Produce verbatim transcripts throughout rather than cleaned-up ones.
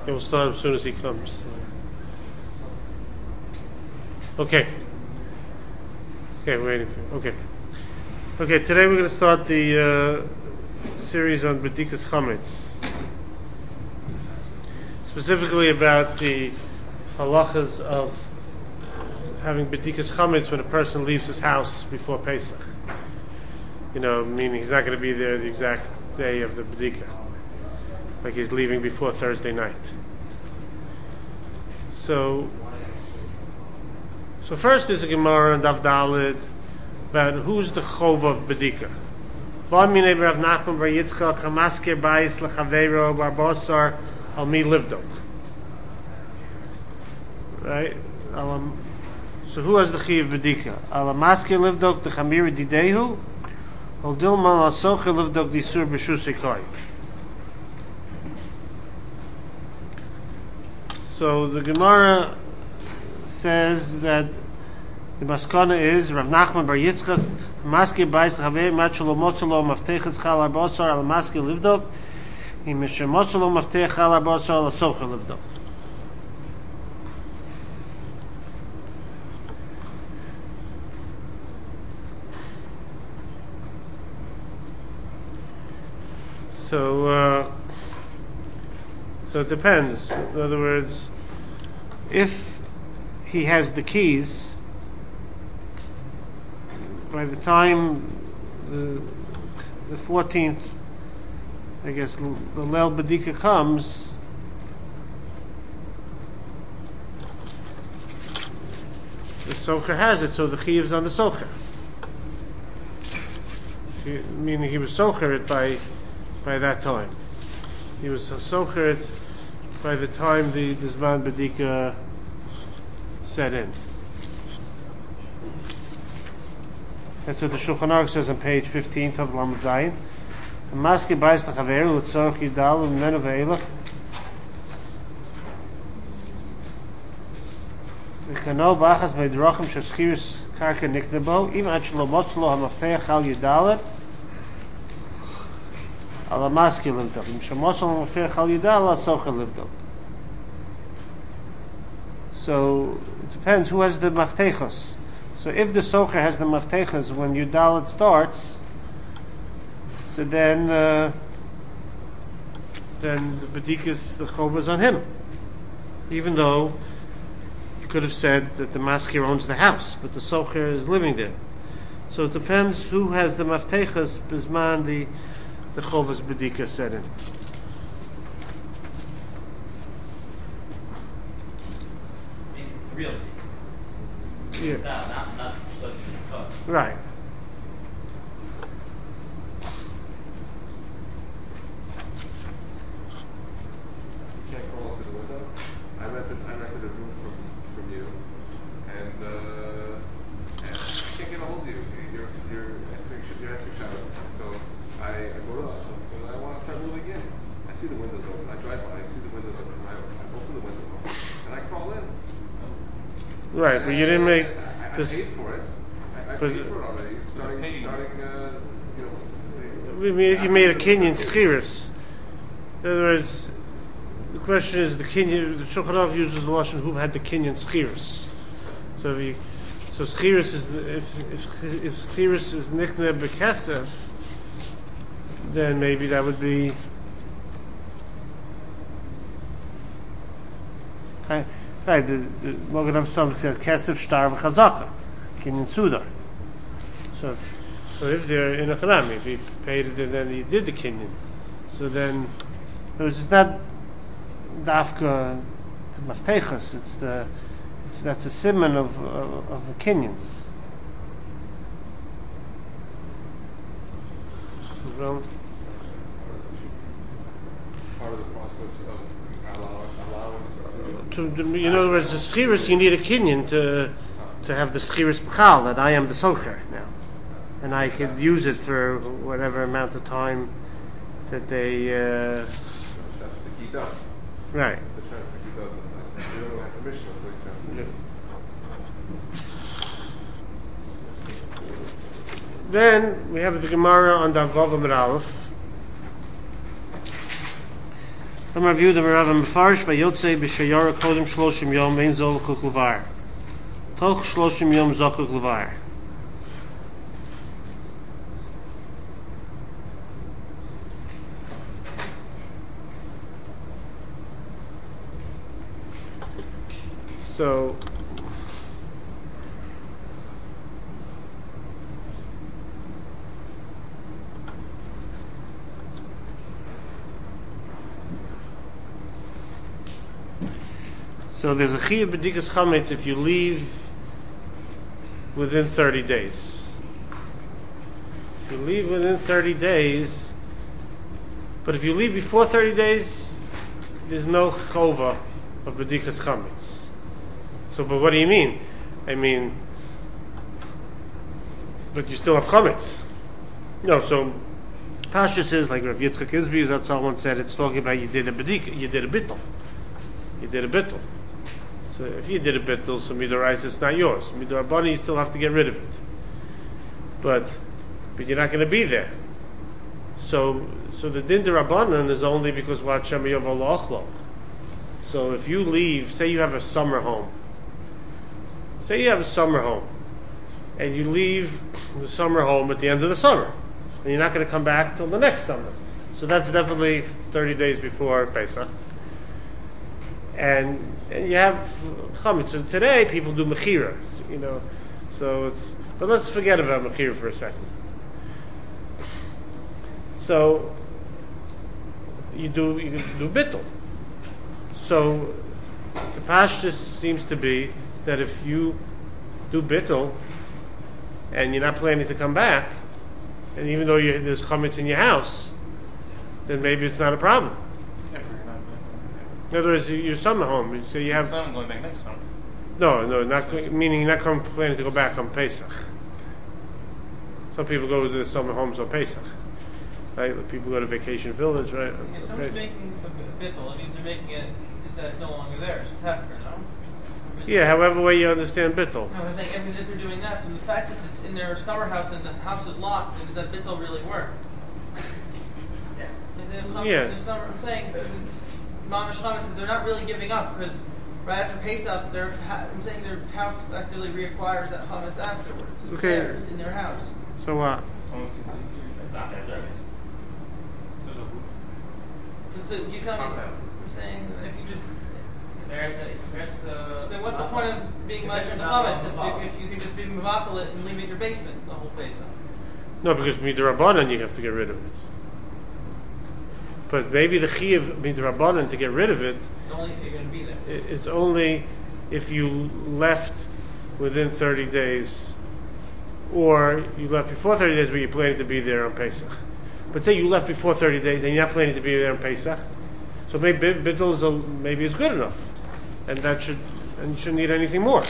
Okay, we'll start as soon as he comes. Okay. Okay, we're waiting for you. Okay. Okay, today we're going to start the uh, series on B'dikas Chametz. Specifically about the halachas of having B'dikas Chametz when a person leaves his house before Pesach. You know, meaning he's not going to be there the exact day of the B'dika. Like he's leaving before Thursday night. So, so first is a Gemara and Daf Daled about who's the Chov of B'dika. Ba minei Rav Nachman bar Yitzchak hamasker bayis lechaveiro bar bosar al mi livdok. Right? Um, so who has the Chiv B'dika? Al hamasker livdok the chamir didehu, al dilman al socher livdok disur b'shusikoy. So the Gemara says that the maskana is Rav Nachman bar Yitzchak maske bayis chaver machlo motzlo maftechas chal arbosar al maske livdok im shemoslo maftech chal arbosar al socher livdok. So uh, so it depends. In other words, if he has the keys, by the time the the fourteenth, I guess, the Leil B'dika comes, the Socher has it, so the Chiyuv's on the Socher. Meaning he was Socher it by by that time. He was Socher it by the time the, the Zman B'dika set in. That's what the Shulchan Aruch says on page fifteen of Lamed Zayin. Maske bayis lechaveru l'tzorach yidal u'mnenu ve'elach v'chano b'achas b'drachim sheschiris karka niknebo im ad shelo motzlo hamaftech al yidalet al hamaske livdok im shemotzlo hamaftech al yidalet al socher livdok. So it depends who has the maftechos. So if the socher has the maftechos when Yudalet starts, so then uh, then the B'dikas, the chova is on him. Even though you could have said that the maskir owns the house, but the socher is living there. So it depends who has the maftechos bisman the the chova's B'dika set in. Really? Yeah. No, not not supposed to cut. Right. You can't crawl to the window. I rented I rented a room from from you, and uh, and I can't get a hold of you. You're you're answering you're answering shadows. So I, I go to the office and I want to start moving in. I see the windows open. I drive by. I see the windows open. I, I open the window and I crawl in. Right, but you didn't make. I, I, I this, paid for it. I, I paid for it already. Starting, starting, uh, you know. I mean, if you made a kinyan schiris, in other words, the question is the kinyan. The Shulchan Aruch uses the lashon who had the kinyan schiris. So if you, so schiris is if if if schiris is nikne bekesef, then maybe that would be. I, Right, the Mogen Avstom says Kesef Shtar v'Chazaka, Kinyan Sudar. So, if, so if they're in a Chanami, if he paid it and then he did the Kinyan, so then it's not Dafka the Maftechas. It's the it's, that's a simon of of, of the Kinyan. So, Part of the process of allowing allowance to, to, in other words, the schiris, you need a kinyan to to have the schiris b'chal, that I am the socher now, and I could use it for whatever amount of time that they. Uh, That's what the key does. right. The transfer key does it. You don't have permission until you transfer. Yeah. Then we have the Gemara on Daf Vav Amud Aleph. I'm reviewed the Rav Mefarish vayotze b'shayara kodim shloshim yom vein zol kuk levar. Toch shloshim yom zakuk levar. So So there's a chiyuv b'dikas chametz if you leave within thirty days. If you leave within thirty days, but if you leave before thirty days, there's no chova of b'dikas chametz. So, but what do you mean? I mean, but you still have chametz. No, so Pasha says, like Rav Yitzchak Izbi, that someone said, it's talking about you did a b'dik, you did a bittul. You did a bittul. So if you did a bittul, so midorais it's not yours. Midorabani, you still have to get rid of it. But but you're not going to be there. So so the din derabanan is only because what Shem Yovel Ochlo. So if you leave, say you have a summer home. Say you have a summer home, and you leave the summer home at the end of the summer, and you're not going to come back till the next summer. So that's definitely thirty days before Pesach. And and you have chametz. So today people do mechira, you know. So it's but let's forget about mechira for a second. So you do you do bittul. So the pashtus seems to be that if you do bittul and you're not planning to come back, and even though you, there's chametz in your house, then maybe it's not a problem. In other words, your summer home, so you have. I'm going back next summer. No, no, not go, meaning you're not come, planning to go back on Pesach. Some people go to the summer homes on Pesach, right? People go to vacation village, right? If someone's making a bittul, it means they're making it that it's no longer there. It's hefker, no? Yeah, however way you understand bittul. No, I think if they're doing that, then the fact that it's in their summer house and the house is locked, then does that bittul really work? Yeah. If it's Yeah. In the summer, I'm saying because it's mamash chametz, they're not really giving up because right after Pesach, their ha- I'm saying their house actively reacquires that chametz afterwards. It's Okay. there, it's in their house. So what? It's not there, there. So you tell me, I'm saying that if you just. Uh, So then what's the point of being like in the chametz if you, if you can just be mevatel it and leave it in your basement the whole Pesach? No, because midrabanan you have to get rid of it. But maybe the chiyuv midrabanan to get rid of it Only if you're going to be there. i- is only if you left within thirty days, or you left before thirty days, but you're planning to be there on Pesach. But say you left before thirty days and you're not planning to be there on Pesach, so maybe bittul is a, maybe is good enough, and that should and you shouldn't need anything more.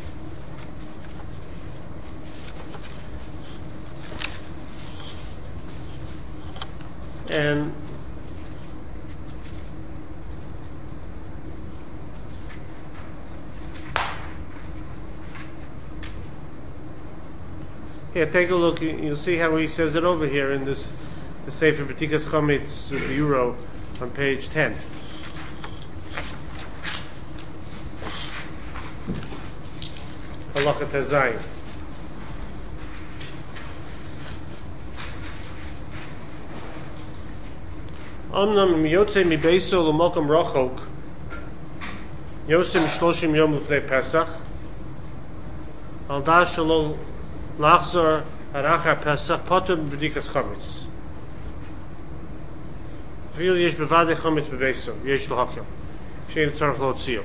And here, take a look. You'll see how he says it over here in this the Sefer B'tikas Chametz Bureau on page ten. Halacha Tezayin. Omnam miyotze mi beiso l'mokom rochok yosem shloshim yom l'fnei Pesach al da shelo lachzor harachar Pesach potem b'dikas chametz v'il yesh bevadei chametz b'beiso yesh l'hakel shein tzarech lo tzio.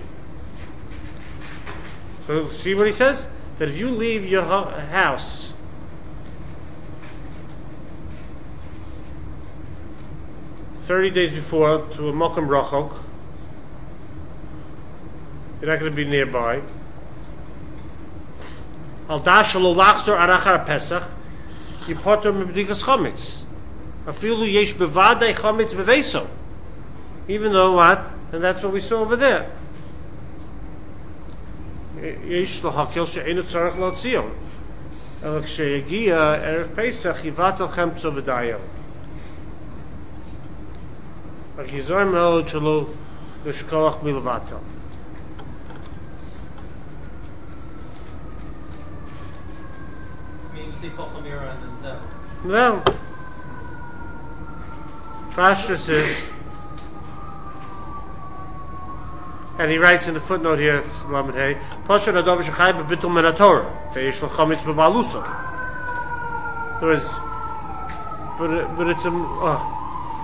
So see what he says? That if you leave your house thirty days before to a Mokum Rachok, you're not going to be nearby. Al dash lo lachzor arachar Pesach, you potter mebdikas chametz. Afilu yesh bevadei chametz beveso. Even though what? And that's what we saw over there. Yesh lo hakel she'enu tzarech lo tzion. El ksheyagia erev Pesach yivatel chemtzo v'dayel. Like Yizor Me'od Shelo L'Shkoach Milvatel. I mean, you see Kol Chamira and then Zeh. No. Pashtus says, and he writes in the footnote here, Lamed Hey, Pasha Nadav Shechai Bebitul Min HaTorah, Ve'yesh L'chametz Bebalusa. There is, but it, but it's a oh.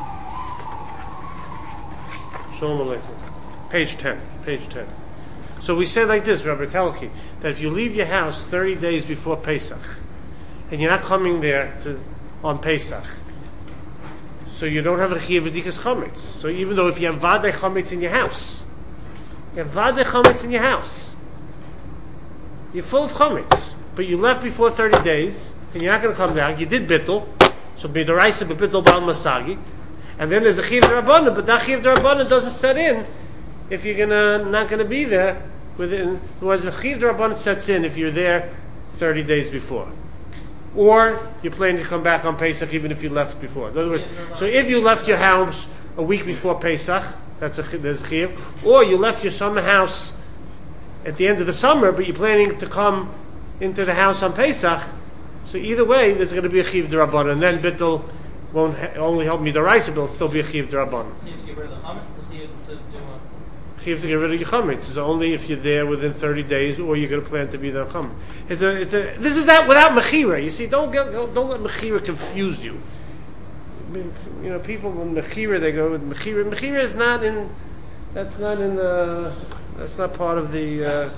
Shalom Aleichem. Page ten. Page ten. So we say like this, Rabbi Telki, that if you leave your house thirty days before Pesach, and you're not coming there to on Pesach, so you don't have a chiyuv b'dikas chametz. So even though if you have vadei chametz in your house, you have vadei chametz in your house, you're full of chametz, but you left before thirty days, and you're not going to come down. You did bittul, so b'daraisa b'bittul b'al masagi, and then there's a chiyuv d'rabbanan, but that chiyuv d'rabbanan doesn't set in if you're gonna not going to be there within. Whereas the chiyuv d'rabbanan sets in if you're there thirty days before. Or you're planning to come back on Pesach even if you left before. In other words, so if you left your house a week before Pesach, that's a there's chiyuv. Or you left your summer house at the end of the summer, but you're planning to come into the house on Pesach. So either way, there's going to be a chiyuv d'rabbanan, and then bittul won't ha- only help me d'oraisa, but it'll still be a chiyuv d'rabbanan. Chiyuv to get rid of the chametz, the chiyuv to do what? Chiyuv to get rid of your chametz is only if you're there within thirty days, or you're going to plan to be there on chametz. It's a, it's a, this is that without mechira. You see, don't get, don't, don't let mechira confuse you. I mean, you know, people with mechira, they go with mechira. Mechira is not in. That's not in the. That's not part of the. Uh,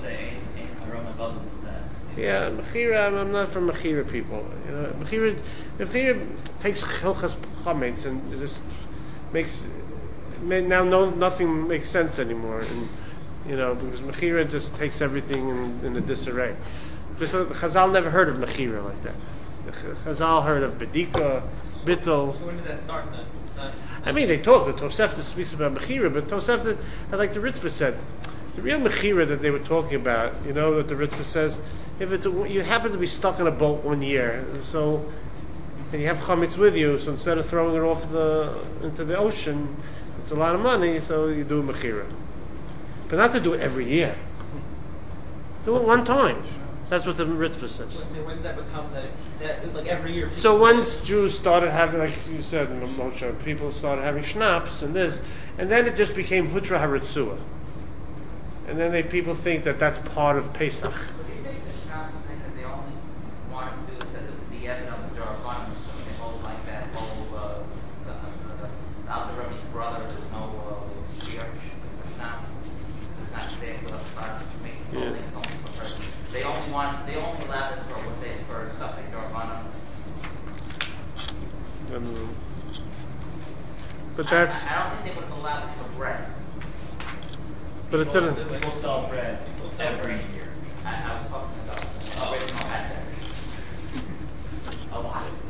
yeah, mechira. I'm, I'm not from mechira people. You know, mechira. Mechira takes hilchas chametz and just makes. Now, no, nothing makes sense anymore, and you know because mechira just takes everything in, in a disarray. Just uh, Chazal never heard of mechira like that. The Chazal heard of bedika, bittul. So when did that start then? Uh, I mean, they talk. The Tosefta speaks about mechira, but Tosefta, like the Ritva said, the real mechira that they were talking about. You know what the Ritva says? If it's a, you happen to be stuck in a boat one year, so and you have chametz with you, so instead of throwing it off the into the ocean. It's a lot of money, so you do mechira. But not to do it every year. Do it one time. That's what the Ritva says. so when did that become that, that like every year? So once Jews started having, like you said in the Moshe, people started having schnapps and this, and then it just became Hutra Haritzua. And then they, people think that that's part of Pesach. But do you make the schnapps think that they only wanted to do this as a diet on the jar of wine? I'm assuming they hold like that whole, uh, the, the, the Alter Rebbe's brother, there's no uh, shiur, schnapps. It's not fair for us to make this whole Yeah. thing, it's only for her. They only want, they only allow this for what they, for something Darvana. Um, but I, that's, I don't think they would have allowed this for bread. but it didn't. People sell bread every year. I, I was talking about the Oh. original advent. A lot of it.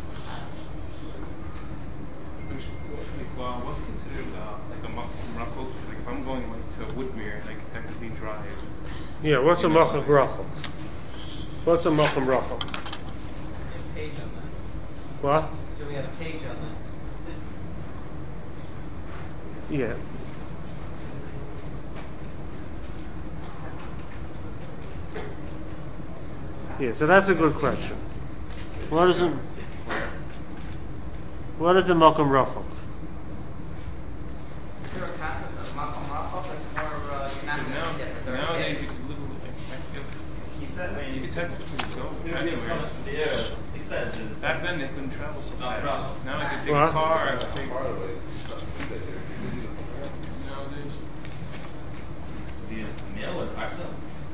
Well, what's considered uh, like a machal? Like if I'm going like to Woodmere, like technically drive. Yeah, what's a Macham Rachel? What's a Macham Rachel? We have a page on that. What? So we had a page on that. Yeah. Yeah, so that's a good question. What is it? What is a Macham Rachel? Is there a concept of Malcolm Rachel that's more, uh, you're not Because going now, to be there for thirty nowadays days? you can literally like, I guess, He said, I mean, you can technically go anywhere. Yeah, he says. it- Back then they couldn't travel so Not fast. rough. Now I can take What? a car and take. Part of it. Nowadays. Via mail or parcel?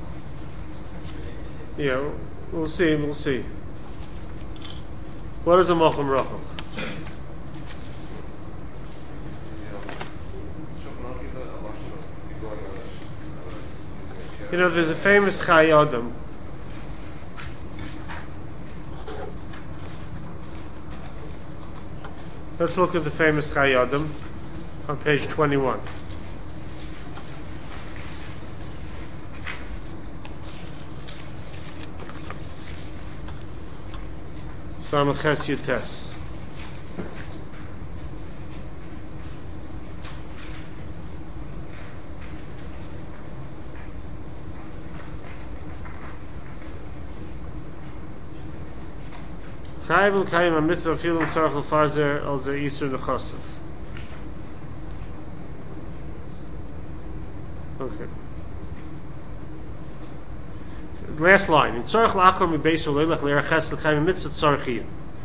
Yeah, we'll see, we'll see. What is a Macham Rachel? You know, there's a famous Chai Adam. Let's look at the famous Chai Adam on page twenty-one. Samaches Yutes. Kayvel kayim a mitzvah filim tzarech l'farzer al ze isur l'chosef. Okay. Last line. In tzarech l'akor mi beisu leilach l'eraches l'kayim mitzvah tzarechiyah.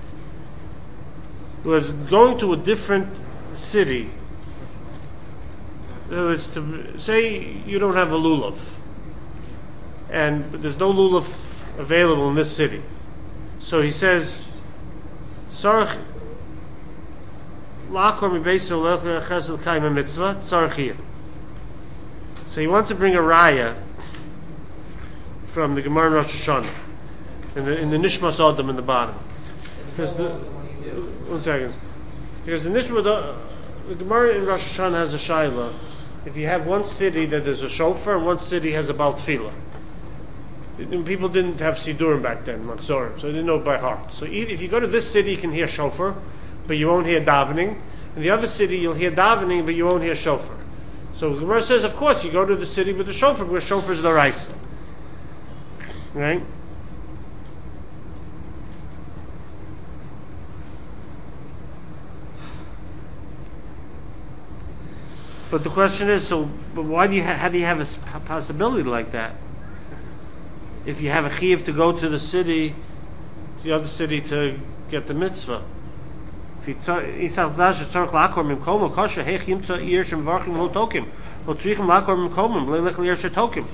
Was going to a different city. In other words, to say you don't have a lulav, and there's no lulav available in this city. So he says, "Sarach la'akor mi beisu leilach l'eraches l'kayim mitzvah tzarechiyah." So he wants to bring a raya from the Gemara in Rosh Hashanah, in the, in the Nishmas Adam in the bottom. Because the, one second. Because the Nishmas, the, the Gemara in Rosh Hashanah has a shaila. If you have one city that there's a shofar, and one city has a bal tefillah. People didn't have sidurim back then, Makzorim, so they didn't know it by heart. So if you go to this city, you can hear shofar, but you won't hear davening. In the other city, you'll hear davening, but you won't hear shofar. So the Gemara says, of course, you go to the city with the shofar, where shofar is the raisa. Right? But the question is, so but why do you ha- how do you have a s- possibility like that? If you have a chiyuv to go to the city, to the other city to get the mitzvah. If you isal dash tzarich la'akor mimkom kasha hech yimtza ir shemvarchim lo tokim lo tzrichim la'akor mimkom leilech liir shetokim.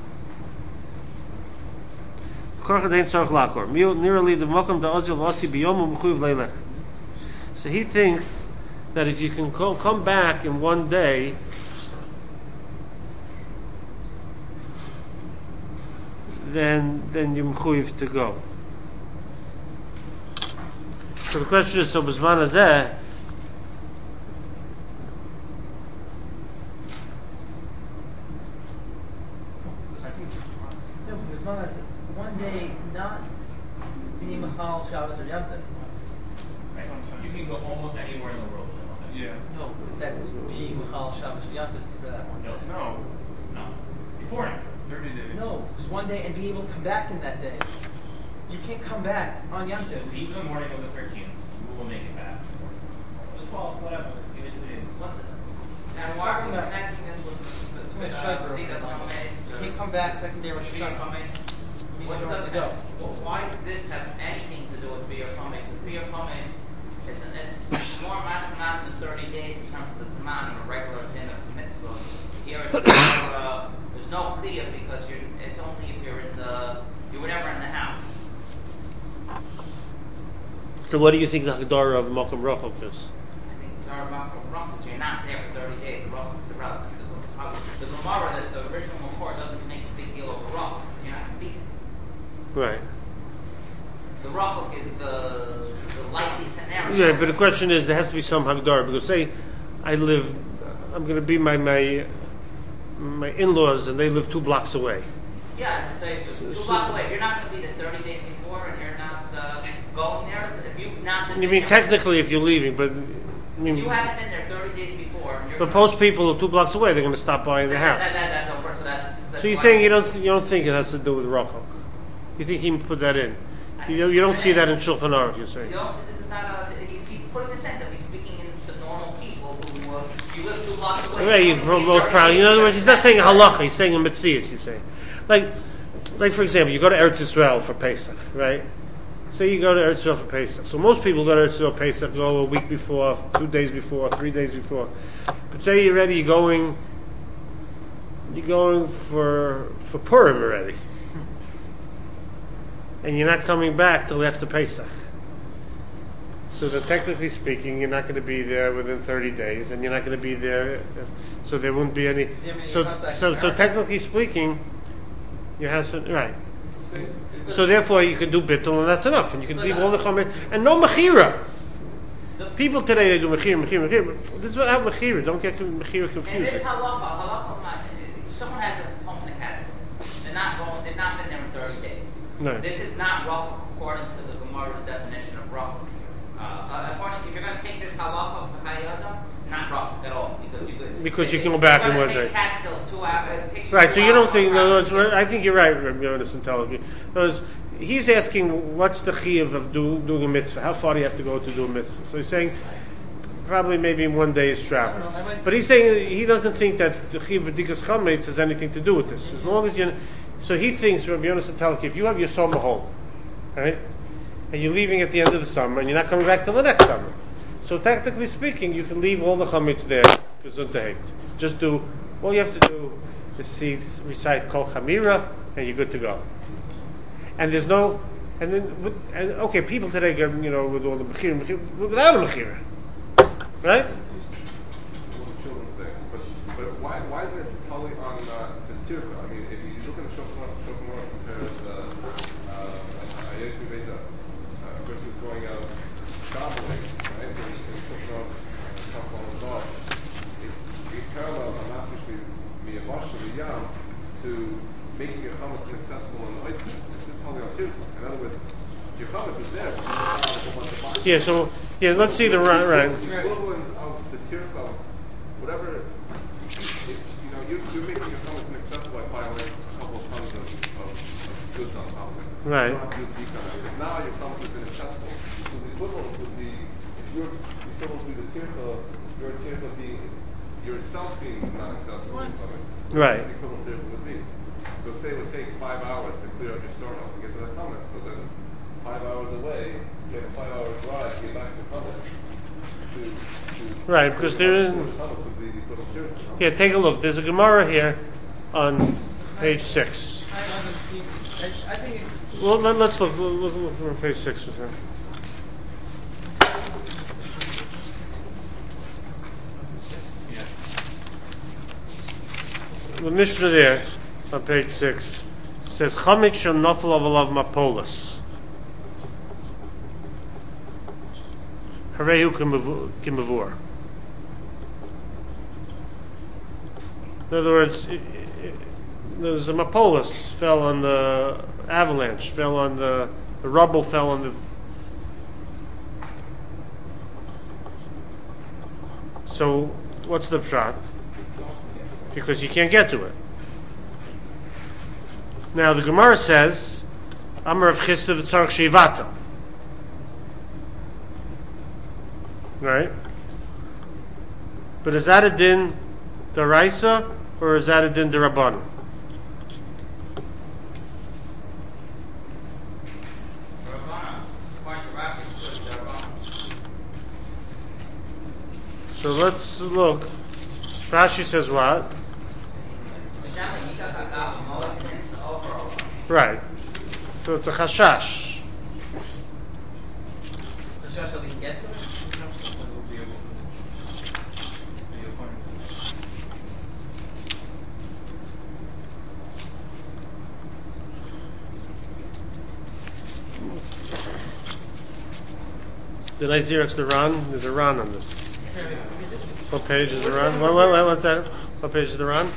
Korcha dein tzarich la'akor nearly the mokum da ozil v'asi biyom u'mechuyev leilech. So he thinks that if you can co- come back in one day, then then you're mechuyev to go. So the question is, so b'zman hazeh, No, as long as one day not being Mahal, Shabbos, or Yom Tov. You can go almost anywhere in the world. Yeah. No, that's being Mahal, Shabbos, or Yom Tov for that one. No, No. no. Beforehand. thirty days. No, just one day and be able to come back in that day. You can't come back on Yom You Tov. can leave in the morning of the thirteenth. We will make it back. The twelfth, whatever. Give it to me. What's it? And why are we connecting this with the With uh, Shofar. Tidas Chometz, You or can't come back second day Rosh Beer Hashanah. Chometz? You What's don't have the to go. Well, why does this have anything to do with Beer Chometz? With Beer Chometz, it's, it's more mashmanat than thirty days in terms of the Zman of a regular din of mitzvah. Here it's more, uh, there's no chiyuv because you're, it's only if you're in the, you're whatever in the house. so what do you think the Hagdara of Mokum Rochok is? I think there are Rachmas, you're not there for thirty days, the Rachmas is irrelevant. The, the Gemara, that the original report doesn't make a big deal of the Rachmas, you're not going to be Right. The Rachok is the, the likely scenario. Yeah, but the question is, there has to be some Hagdara, because say I live, I'm going to be my my my in-laws, and they live two blocks away. Yeah, so if it's two blocks away, if you're not going to be there thirty days before and you're not uh, going there, if you've not been You mean there, technically if you're leaving, but I mean, if you haven't been there thirty days before, and you're but most people are two blocks away. They're going to stop by in the that, house. that, that, that's over, so that's, that's So you're why- saying you don't you don't think it has to do with Rachok? You think he put that in? You don't, you don't see that in Shulchan Aruch. You're saying. You don't see this is not a, he's, he's putting this in because he's speaking into normal people who, uh, you live two blocks away. Right, you you're pro- only most thirty proud. days In other words, he's not that's- saying a halacha. He's saying a mitzias. He's saying, like, like for example, you go to Eretz Yisrael for Pesach, right? Say you go to Eretz Yisrael for Pesach. So most people go to Eretz Yisrael for Pesach, go a week before, two days before, three days before. But say you're ready, you're going, you're going for for Purim already, and you're not coming back till after Pesach. So that technically speaking, you're not going to be there within thirty days, and you're not going to be there, uh, so there won't be any. Yeah, I mean, So, it comes back so, to so America. technically speaking, you have some right. It's the same. It's So therefore, you can do bittul, and that's enough, and you can leave all the chametz and no mechira. People today they do mechira, mechira, mechira. But this is without mechira. Don't get mechira And confused. this halacha, halacha, ma- someone has a home in the Catskills. They're not going. They've not been there in thirty days. No. This is not rachok according to the Gemara's definition of rachok. Uh, uh, according, if you're going to take this halacha of the Chayyadam, not rachok at all, because you could. Because you if- can go if back you're in gonna one take day. Catskills two hours. It takes you Right, two so you don't hours think, to no, travel it's, to get- I think you're right, Rabbi Yonis and Telegi. Because he's asking what's the chiyuv of do, doing a mitzvah? How far do you have to go to do a mitzvah? So he's saying probably maybe one day's travel. But he's saying he doesn't think that the chiyuv b'dikas chametz has anything to do with this. As long as you, so he thinks Rabbi Yonasan Talki, if you have your summer home, right, and you're leaving at the end of the summer and you're not coming back till the next summer, so technically speaking, you can leave all the chametz there. Just do all you have to do is see recite Kol Chamira and you're good to go. And there's no, and then with, and okay, people today get, you know, with all the mechira, without a mechira, right? What the children say, but but why why isn't it totally on uh, just tirka? I mean, if you look at the Shulchan Aruch compares uh, uh, a Yosef Beza, a person who's going out traveling, right? So he's Shulchan Aruch, Shulchan Aruch, it parallels on Mafresh Miyabash Yam to making your chametz inaccessible on the Oitzim. This is totally on tirka. In other words, your chametz is there. But you don't have a bunch of boxes. Yeah. So yeah, let's see the right. right. The equivalent of the tirka, whatever. If, you know, you're, you're making your chametz inaccessible by piling a couple of tons of, of, of goods on top of it. Right. You don't have to do the decon. Because now your chametz is inaccessible. So the equivalent would be, if your equivalent would be the tirka, your tirka being yourself being not accessible to chametz. Right. The equivalent tirka would be. So say it would take five hours to clear out your storehouse to get to the chametz. So then five hours away, you have a five hour drive to get back to chametz. To, to Right, because there is. chametz would be the equivalent tirka. Yeah, take a look. There's a Gemara here on page six. I, I, I think it's, Well, let, let's look. Look, look for page six. The Mishnah there on page six says Chamik shel nofel avolav mapolas. Harehu kimavur. In other words, it, it, there's a mapolas fell on the avalanche, fell on the the rubble, fell on the. So, what's the pshat? Because you can't get to it. Now the Gemara says, "Amar of Chisda v'tzarich sheivata." Right? But is that a din daraisa or is that a din darabanan? So let's look. Rashi says what? Right. So it's a chashash. so we can get to it. Did I Xerox the Ron? There's a Ron on this. What page is the Ron? What, what, what, what's that? What page is the Ron?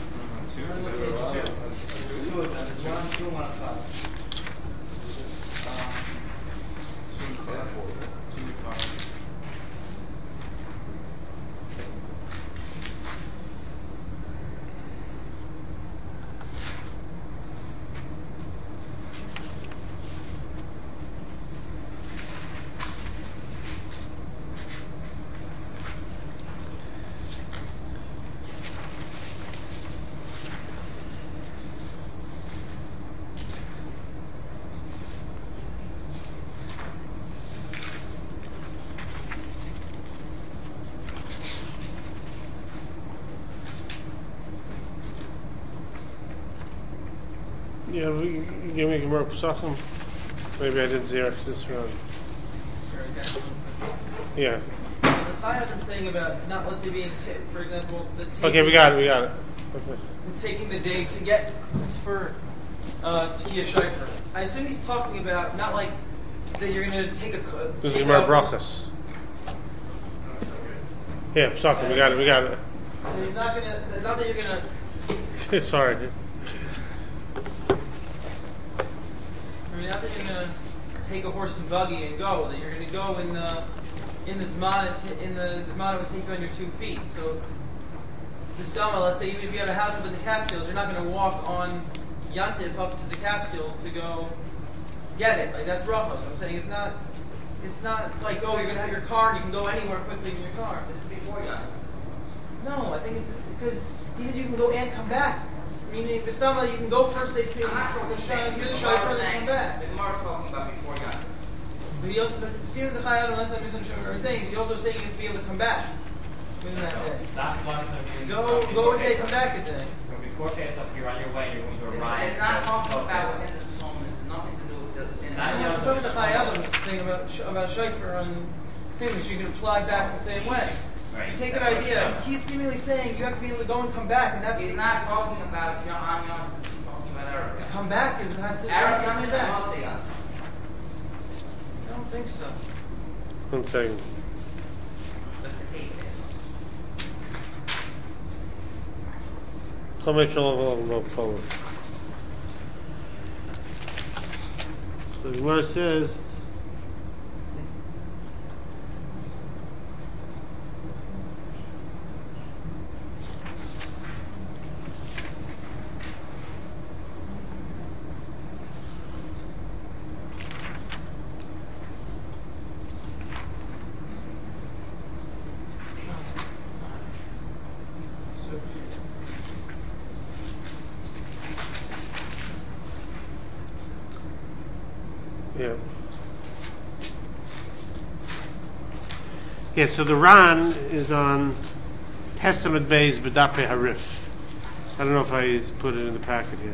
Yeah, we, you give me Gemara Pesachim. Maybe I did Xerox this round. Yeah. The Chayat I'm saying about not let's say being, t- for example, the taking, Okay, we got it. We got it. Okay. taking the day to get for uh, Tekiah Shofar. I assume he's talking about not like that you're going to take a. co- This is take Gemara out- Brachas. Yeah, Pesachim. We got it. We got it. He's not gonna. Not that you're gonna. Sorry. I mean, not that you're gonna take a horse and buggy and go. That you're gonna go in the in the zman in the zman it would take you on your two feet. So, the stama, let's say even if you have a house up in the Catskills, you're not gonna walk on Yantif up to the Catskills to go get it. Like that's brachos. I'm saying it's not. It's not like, oh, you're gonna have your car and you can go anywhere quickly in your car. This is before Yom. No, I think it's because he said you can go and come back. Meaning, the stuff you can go first, they pay I'm not talking the saying. you're the The shayfer, Gemara and then saying. come back. The Gemara is talking about before Yom. But he also, but see the Chayad, unless I misunderstood what you're saying, he's also saying you have to be able to come back within that day. That's one of the Go, go a day, come back a day. So before Pesach, you're on your way, you're going to It's, arrive. it's not talking before about Pesach. within the Tzom. This has nothing to do with the. in Not the- Yom. I'm talking about the Chayad thing about sh- about shayfer on him, which you can apply back the same way. Right. You take that idea. He's seemingly saying you have to be able to go and come back, and that's He's not talking about Yom on Yom. He's talking about Erev. come back is has to Erev come Yom is back. Motzi Yom. I don't think so. One second. That's the case there. Chomesh Shalom Lo Polis. So the Gemara says. Yeah. Yeah, so the Ran is on Testament Beis B'Dape Harif. I don't know if I put it in the packet here.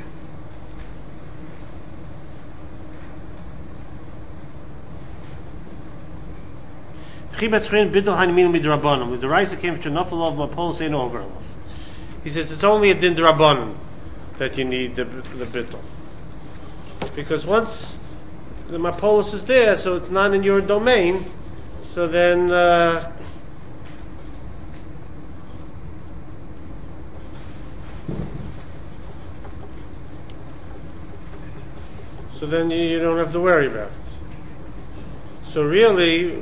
He says it's only a din d'Rabbanan that you need the the bittul, because once the mapolis is there, so it's not in your domain. So then, uh, so then you, you don't have to worry about it. So really.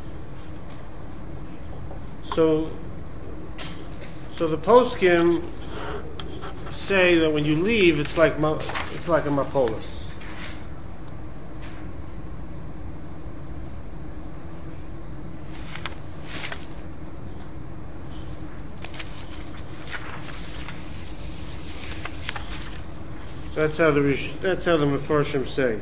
So, so the poskim say that when you leave, it's like ma- it's like a mapolis. That's how the Rish- that's how the Mefarshim say.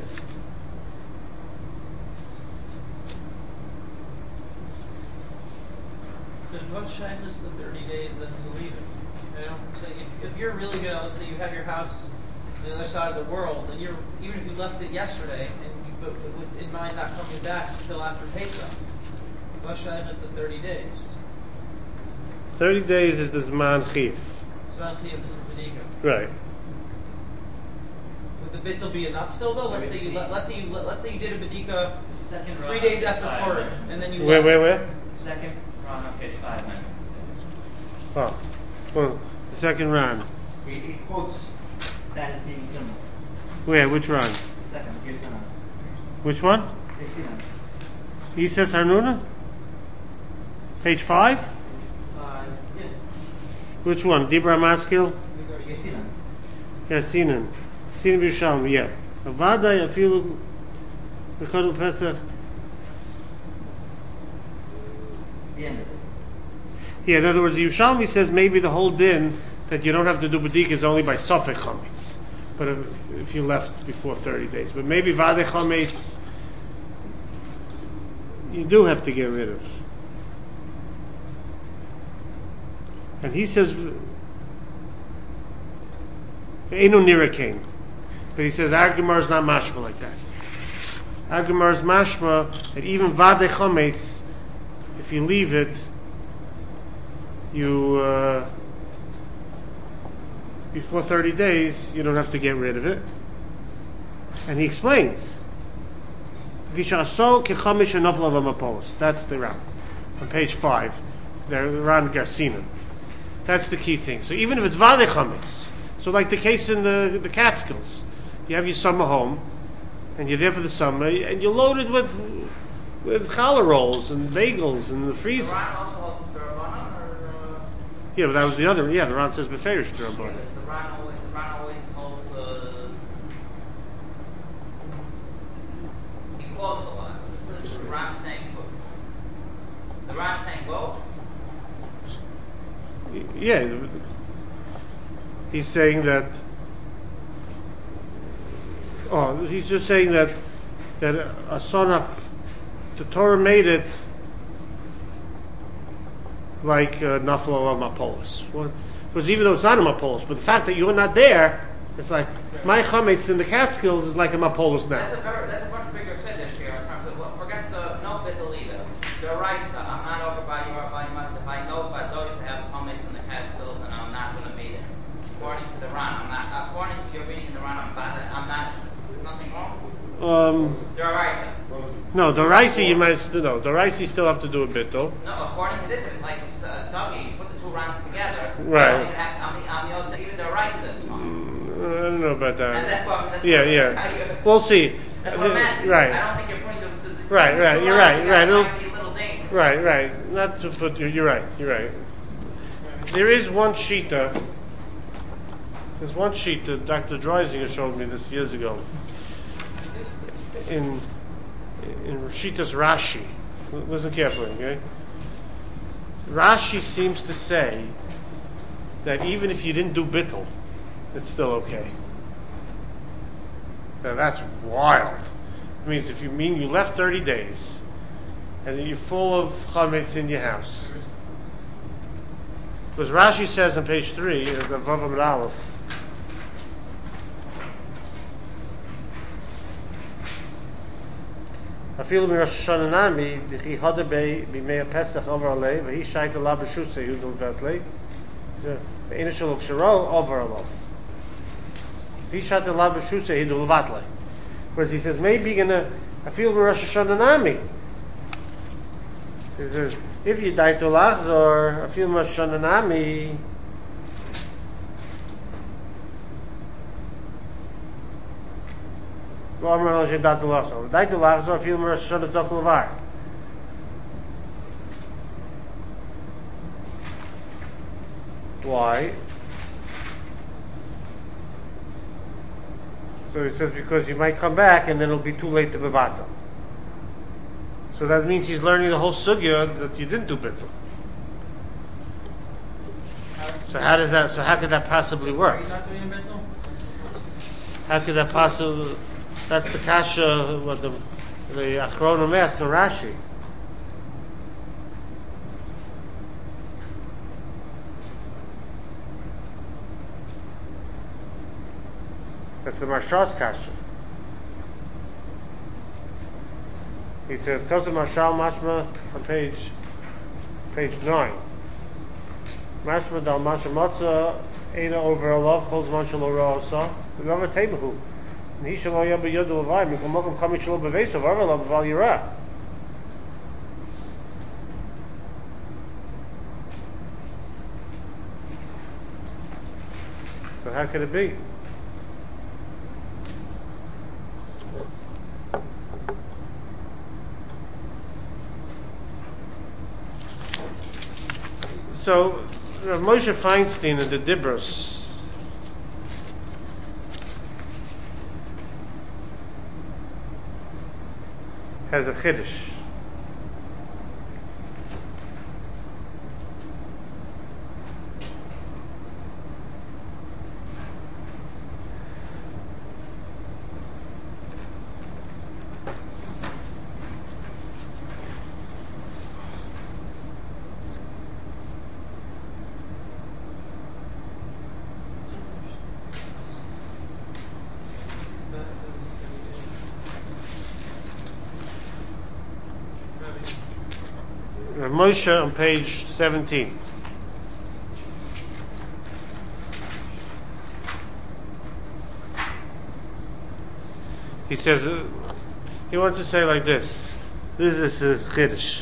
So what shaykhs is the thirty days then to leave it? You know, so if, if you're really gonna, let's say you have your house on the other side of the world, and you're even if you left it yesterday and you but with in mind not coming back until after Pesach, what shaykhs is the thirty days? Thirty days is the Zman Chiv. So not clear for Bediga. Right. Would the bittul be enough still though? Let's say you let, let's say you let, let's say you did a Bedika Second three run days on after page Purim, five. and then you Where, left. where, where? Second run on page five. man. Oh, well, the second round. He, he quotes that as being similar. Where? Which round? The second, Yesina. Which one? Yesina. He says Harnuna? Page five? Uh, yeah. Which one? Dibra Maskil? Yesina. Yeah, Sinan. Sinan B'Yushalmi, yeah. Avada, Afilu, B'Chodel Pesach. The end of it. Yeah, in other words, the Yushalmi says maybe the whole din that you don't have to do B'dik is only by Sofek Chametz. But if, if you left before thirty days. But maybe Vade Chametz you do have to get rid of. And he says Einu Nirakain. But he says Agamar is not mashma like that. Agamar is mashma that even Vade Chametz, if you leave it, you uh, before thirty days, you don't have to get rid of it. And he explains. That's the Ran on page five. The Ran Garcina. That's the key thing. So even if it's Vade Chametz, so like the case in the the Catskills, you have your summer home, and you're there for the summer, and you're loaded with with challah rolls and bagels in the The freezer. Ran also holds the Rabbanon, or uh, Yeah, but that was the other. Yeah, the Ran says Beferish yeah, Drabban. the Ran always the Ran always holds uh, close a lot. This is what the Ron saying. The Ron saying both. Yeah, he's saying that. Oh, he's just saying that that a sonach, the Torah made it like uh, naflo al mapolis. Well, because even though it's not a mapolis, but the fact that you're not there, it's like my chametz in the Catskills is like a mapolis now. That's a very, that's a much bigger chiddush here in terms of well, forget the no bittul either. The raisa, I'm not over by your by much. If I know by those who have chametz in the Catskills, and I'm not going to meet it. According to the Ran, I'm not. According to your reading in the Ran, I'm, I'm not. There's nothing wrong. Um, The raisa. no, the Raisi you might st- no, the Raisi still have to do a bit though. No, according to this, it's like a uh, suggy. You put the two Rans together. Right. You don't even have, on the on the outside, even the raisa is fine. I don't know about that. And that's what. That's yeah, what, yeah. That's how you, We'll see. That's what I'm asking. Right. I don't think you're putting the. the, the Right, right, two you're Rans right, together right, might be a little dangerous. Right, right. Not to put you. You're right. You're right. There is one shita. There's one sheet that Doctor Dreisinger showed me this years ago. In in Shitas Rashi. Listen carefully, okay? Rashi seems to say that even if you didn't do bittul, it's still okay. Now that's wild. It means if you mean you left thirty days and you're full of chametz in your house. Because Rashi says on page three of the Vav Amud Aleph, Afilu mi Rosh Hashanah nami dichi hada be b'mei Pesach over alei v'hi shayta la b'shusei hu d'levatlei v'ina shelo ksharo over alav v'hi shayta la b'shusei hu d'levatlei. Whereas he says maybe you're gonna Afilu mi Rosh Hashanah nami. He says if you die to lachzor Afilu mi Rosh Hashanah nami. Why? So he says because you might come back and then it'll be too late to bevata. So that means he's learning the whole sugya that you didn't do bittul. So how does that? So how could that possibly work? Are you not doing a mental? How could that possibly? That's the kasha, what the the Achronim ask on Rashi. That's the Marshal's kasha. He says, "Comes to Marshal Mashma on page page nine. Mashma dal Masha Matzah Eina over a love calls Manshal Ora Osa. Remember Teimahu." So how could it be? So Rav Moshe Feinstein in the Dibros has a chiddush. Moshe on page seventeen. He says, uh, he wants to say like this. This is a chiddush.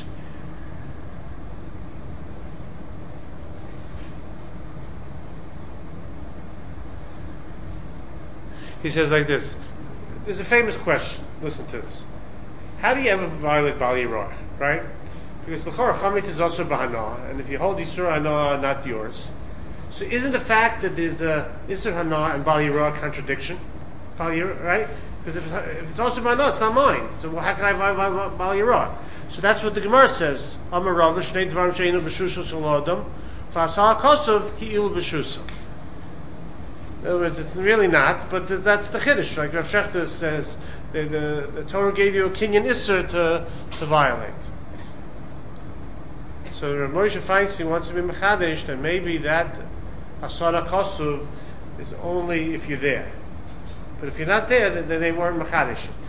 He says like this. There's a famous question. Listen to this. How do you ever violate Bal Yirah, right? Because the Chorah Chametz is also Bahana, and if you hold Yisur Hana, not yours. So isn't the fact that there's a Yisur Hana and Bal Yirah a contradiction? Bal Yirah, right? Because if, if it's also my no, it's not mine. So well, how can I buy Bal Yirah? So that's what the Gemara says. Amar Rav Shnei Dvarim Sheinu B'Shusha Shel Adam V'Asar Kosov Ki'ilu B'Shusha. In other words, it's really not, but th- that's the Chiddush. Like Rav Shechter says, the, the, the Torah gave you a Kinyan Isser to, to violate. So Rav Moshe Feinstein wants to be Mechadesh, then maybe that Asara Kosuv is only if you're there. But if you're not there, then, then they weren't Mechadesh it.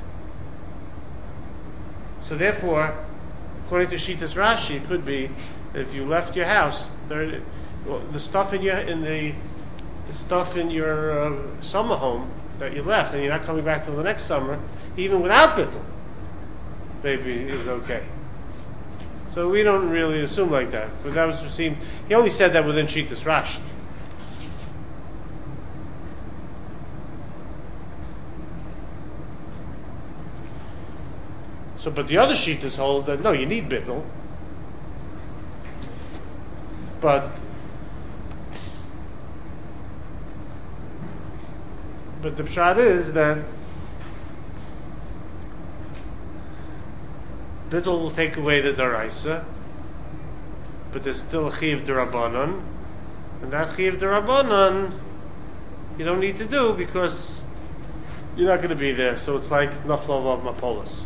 So therefore, according to Shitas Rashi, it could be that if you left your house, there, well, the stuff in your in the the stuff in your uh, summer home that you left, and you're not coming back till the next summer, even without bittul, maybe is okay. So we don't really assume like that. But that was what seemed. He only said that within Shitas Rashi. So, but the other Shitas hold that no, you need bittul, but. But the pshat is that bittul will take away the daraisa, but there's still a chiv derabanan, and that chiv derabanan you don't need to do because you're not going to be there. So it's like nafla of mapolis.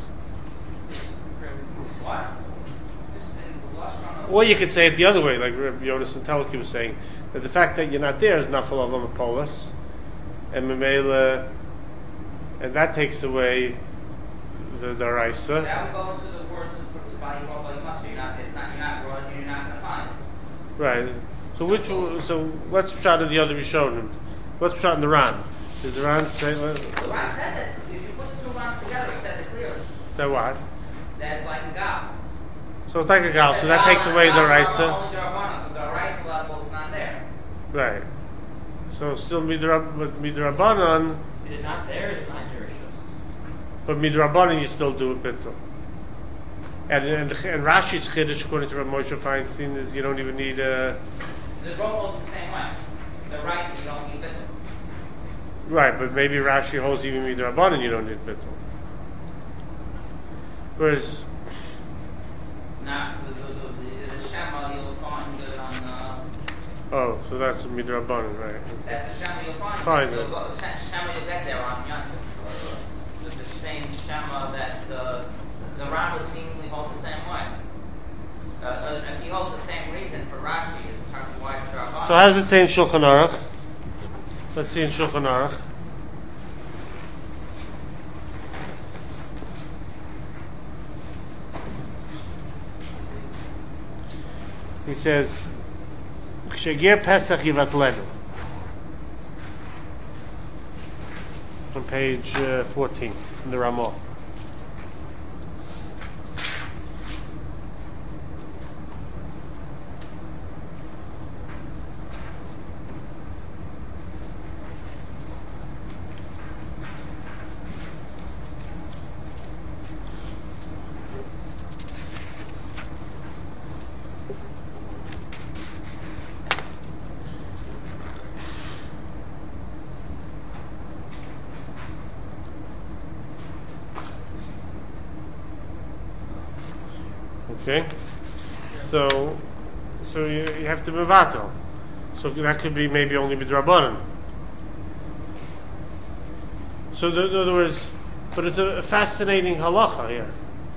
What? This thing, the Lashon of- Or you could say it the other way, like Rabbi Yodas and Talki was saying, that the fact that you're not there is nafla of mapolis. And Memela, and that takes away the daraisa. That would go into the words of the body of body must. You're not. It's not. You're not broad. You're not confined. Right. So which? So what's shot of the other Rishonim? What's shot in the Ran? Did the Ran say? Uh, The Ran says it. If you put the two Rans together, it says it clearly. that what? That it's like a gal. So it's like a gal. So that takes away the daraisa. Only derabanan, so the deraisa level is not there. Right. So still midrab, but midrabanan. Is it not there? Is it not in your issues? But midrabanan you still do it bittul. And and, and Rashi's chiddush according to Rav Moshe Feinstein is you don't even need a. The both hold the same way. The rice you don't need bittul. Right, but maybe Rashi holds even midrabanan you don't need bittul. Whereas. Now the the, the, the Shema you'll find it on. Uh, Oh, so that's a midrabanan, right? That's the Shema you'll find. Fine, You'll then. go, Shema you'll get there on Yom Tov. The, the same Shema that the the Ram would seemingly hold the same way. Uh, uh, if he holds the same reason for Rashi in terms of why it's Rabbanan. So how does it say in Shulchan Aruch? Let's see in Shulchan Aruch. He says, "Kshegia Pesach Yivatlenu." On page uh, fourteen in the Ramah. Okay, so so you, you have to mevatel. So that could be maybe only midrabanan. So the, in other words, but it's a, a fascinating halacha here.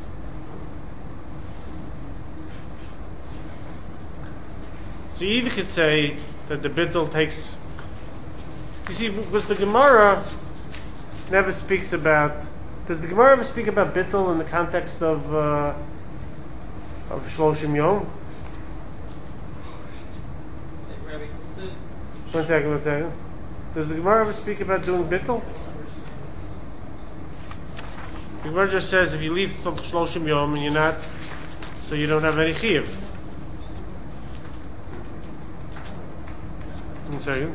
So you either could say that the bittul takes. You see, because the Gemara never speaks about. Does the Gemara ever speak about bittul in the context of? Uh, Of Shloshim Yom. One second, one second. Does the Gemara ever speak about doing bittul? The Gemara just says if you leave from Shloshim Yom and you're not, so you don't have any chiyuv. One second.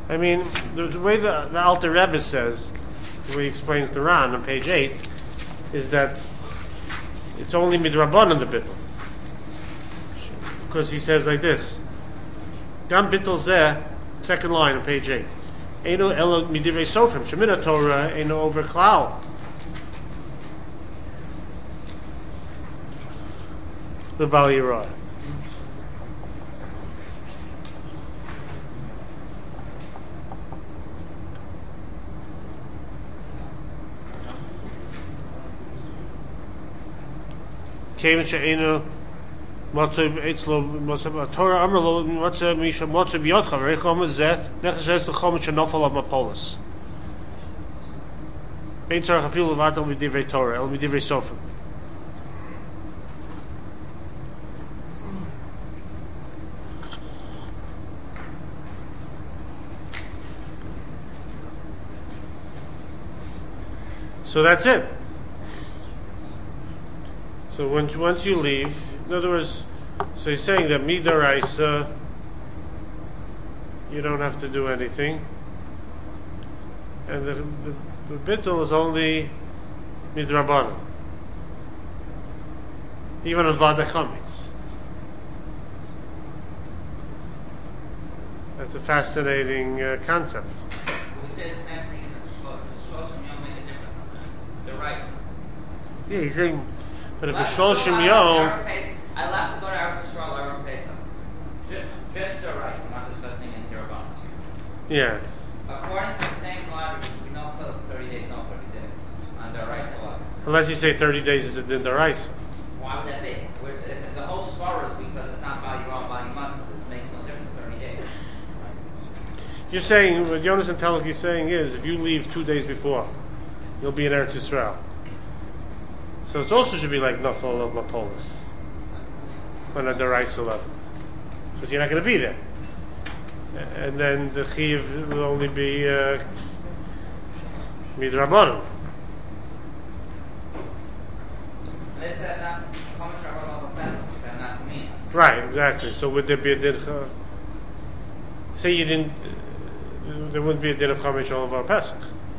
I mean, the way the, the Alter Rebbe says, the way he explains the Ran on page eight, is that it's only midrabanan the bittul. Because he says like this, Gam bittul zeh, second line on page eight, Eino elo midivrei sofrim, shemina Torah eino over klal. The Bal Yirah. Kevin she'enu matzah etzlo matzah Torah amar lo matzah misha matzah biyadcha v'reichom zeh nechas l'chom shenofal av mapolis. Ein tzarach afilu v'atal midivrei Torah el midivrei sofrim. So that's it. So once once you leave, in other words, so he's saying that midaraisa, you don't have to do anything, and the the, the bittul is only midrabanan, even on vada chametz. That's a fascinating uh, concept. We say the same thing in the Shlosh. The Shlosh and Yom make a difference on that. The rice. Yeah, he's saying, but if Left a to shloshim Shul, yom, Erev Pesach. I left to go to Eretz Yisrael Erev Pesach. Just, just the rice. I'm not discussing in here about it. yeah. According to the same logic, there should be no fill thirty days, no thirty days on the rice logic. Unless you say thirty days is a din daraisa. Why would that be? Where's, it's, the whole svara is because it's not value on value months. It makes no difference. Thirty days. You're saying, what Jonas and Telek is saying is, if you leave two days before, you'll be in Eretz Yisrael. So it also should be like Nafal of Mapolis on a daraisa level, because you're not going to be there. And then the Chiv will only be uh, Midrabanan. And is that not common travel of Pesach? That not means. Right, exactly. So would there be a din? Uh, say you didn't, uh, there wouldn't be a din of Chamesh all of our Pesach.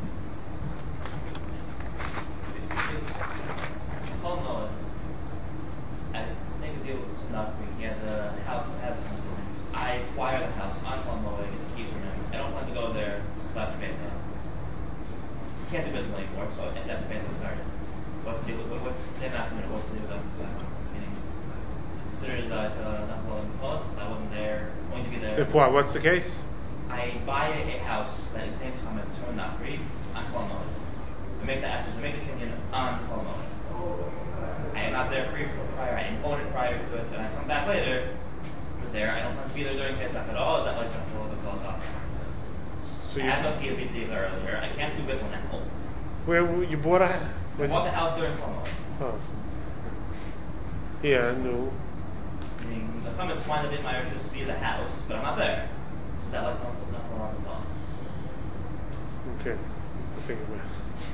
I make a deal with Sanafri. He has a house in Aspen. I acquire the house. I'm on the way to get the keys from him. I don't plan to go there after Pesach. Can't do business anymore, so it's after Pesach started. What's the deal? What, what's the afternoon? What's the deal with that? Meaning, consider that uh, not following the post because I wasn't there. Going to be there. If what? What's the case? I buy a, a house that contains comments from Nafri on Kolmode. To make the to make the opinion on Kolmode. I am not there pre prior. I own it prior to it, and I come back later. I was there. I don't have to be there during Pesach at all. Is that like a little bit close off? So I you, had no fee a big deal earlier. I can't do bittul now. where you bought a? I where'd bought you- the house during Kolmode. Oh. Yeah, no. I mean, the comments wanted it my interest to be the house, but I'm not there. So is that like nothing nothing wrong with thoughts? Okay. I think about it.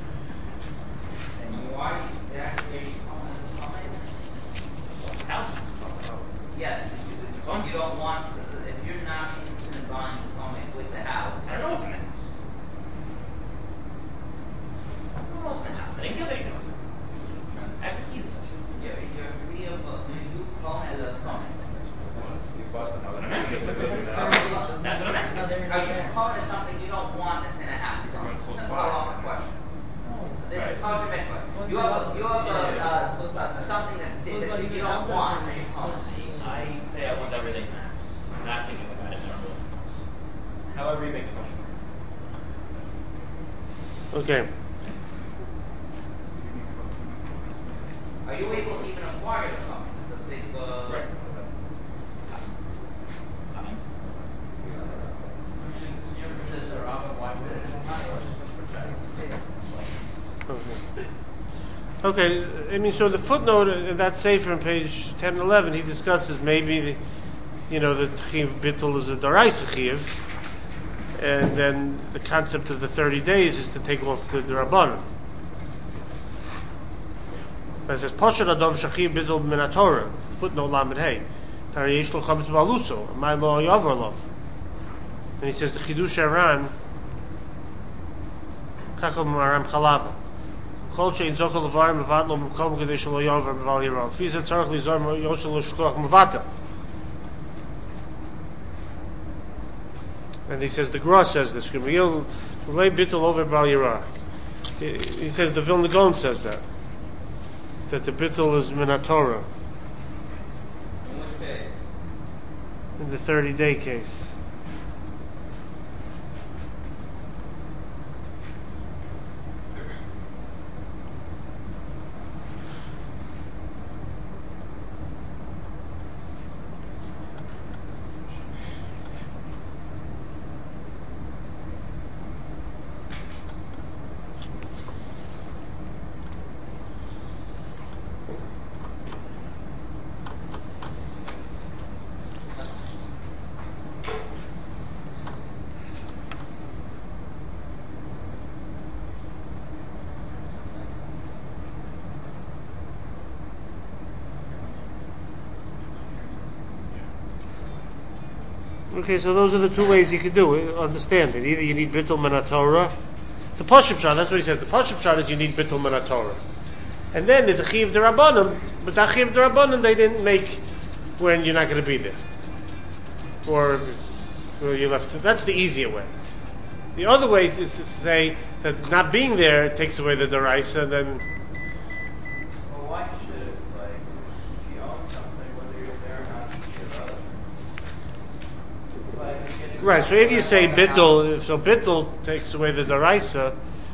And why is that a common House. Yes, if you don't want, if you're not interested in buying comics with the house. I don't know what's in the house. I don't know what's in the house. I didn't get it. I have the keys. You're, you're free of, uh, you call it a comics. You bought the house. That's what I'm asking. That's what I'm asking. Are you calling it something you don't want that's in a house? Simple off question. This is kosher mikvah. You have, a, you have a, uh, something that's, that you don't want and you call it. I say I want everything in the house. I'm not thinking about it in our house. However you make the question. Okay. Are you able to even acquire the comics? It's a big, uh... Right. Okay, I mean, so the footnote in that sefer on page ten and eleven, he discusses maybe, the, you know, the chiv bittul is a daraisa chiv, and then the concept of the thirty days is to take off the rabbanon. It says, Poshad Adov Shachiv Bittul Min HaTorah, footnote Lamed Hey, Tari Yesh Lo Chametz Baluso, My Lo Yavar Lov. And he says the Chidush Aran, Chacham Aram Chalava. Kol shein zokol levar mevat lo mkom kedei shelo yover meval yirol. Fiza tzarich lizor yoshel lo shkoch mevatel. And he says the Gra says this. Gemiyil lay bittul over bal yirah. He says the Vilna Gaon says that that the bittul is minatora In which case? in the thirty day case. Okay, so those are the two ways you could do it. Understand it. Either you need bittul minatora. The Pashup Shah, that's what he says. The Pashup Shah is you need bittul minatora. And then there's a chiv d'rabbanan, but that chiv d'rabbanan they didn't make when you're not going to be there. Or, or you left. That's the easier way. The other way is to say that not being there takes away the deraisa, then Well, why should it? Like, if you own something, whether you're there or not, you should own it. It's like, it gets right. So if you say own the bittul, house. so bittul takes away the deraisa.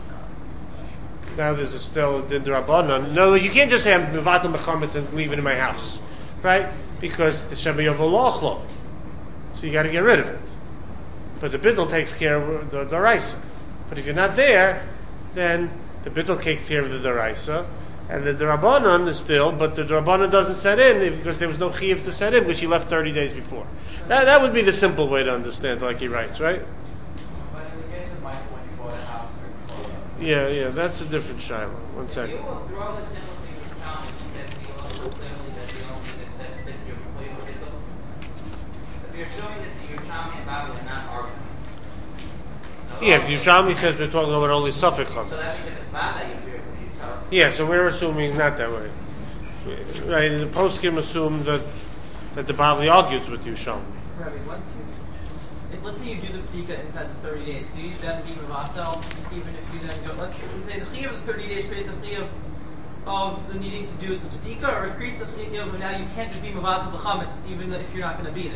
Now there's a still the drabanan. No, you can't just say I'm mevatel mechametz and leave it in my house, right? Because the shema yovolochlo, so you got to get rid of it. But the bittul takes care of the deraisa. But if you're not there, then the bittul takes care of the deraisa, and the drabanan is still, but the drabanan doesn't set in because there was no chiyuv to set in because you left thirty days before. That that would be the simple way to understand, like he writes, right? But in the case of Michael, when you bought a house or before that, Yeah, yeah, that's a different shiloh. One If second. you will throw this in with your challenge, that you also clearly that you don't that that that you're before you did though. If you're showing that the Yerushalmi and Babel are not arguing. Yeah, if Yerushalmi says we're talking about only Suffolk So chametz. that means if it's bad that you fear for you. So Yeah, so we're assuming not that way. Right, the poskim assume that that the Bavli argues with Yerushalmi. Rabbi, once you, if, let's say you do the B'dika inside the thirty days, can you then be Mavatel, even if you then go, let's, let's say the Chiyuv of the thirty days creates a Chiyuv of the needing to do the B'dika, or it creates a Chiyuv of now you can't just be Mavatel the Chametz, even if you're not going to be there.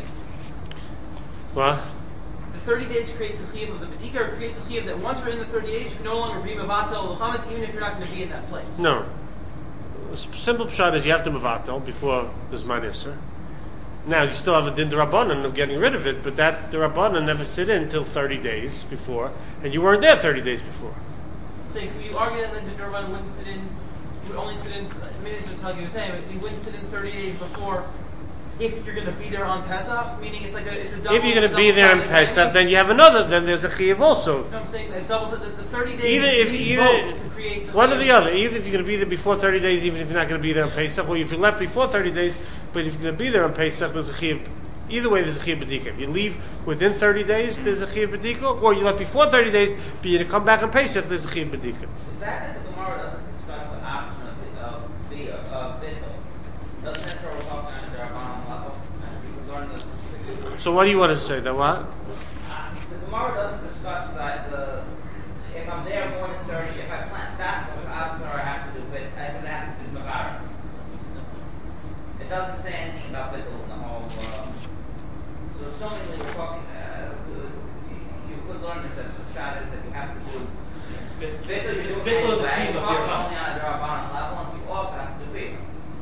What? The thirty days creates a Chiyuv of the B'dika, or it creates a Chiyuv that once you're in the thirty days, you can no longer be Mavatel the Chametz, even if you're not going to be in that place. No. The s- simple pshat is you have to mevatel before there's manisser. Now you still have a din d'rabbanan of getting rid of it, but that d'rabbanan never sit in until thirty days before, and you weren't there thirty days before. So could you argue that the Durban wouldn't sit in, would only sit in, I mean, this is what you're saying, but you wouldn't sit in thirty days before if you're going to be there on Pesach? Meaning it's like a, it's a double. If you're going to be there in double-sided Pesach, thing. then you have another. Then there's a chiyuv also. You know what I'm saying? It's double, the, the thirty days, Either if you need either both to create the one or the chiyuv. other. Either if you're going to be there before thirty days, even if you're not going to be there on Pesach, or if you left before thirty days, but if you're going to be there on Pesach, there's a chiyuv. Either way, there's a chiyuv b'dika. If you leave within thirty days, there's a chiyuv b'dika, or you left before thirty days, but you're to come back on Pesach, there's a chiyuv b'dika. the fact that the Gemara doesn't discuss the option of the of the of bittul, doesn't that throw us off on the Rabbanan level? And we learn the So what do you want to say? That what? Uh, the Gemara doesn't discuss that the if I'm there more than thirty, if I plant that's with Abzar I have to do bit I said I have to do Bavar. It doesn't say anything about bittul in the whole uh, so assuming that we're talking uh, you could learn this that the shot is that you have to do bittul you do it Bittul is a anyway, key you're of your talking only house. on the Rabbanan level and you also have to do it.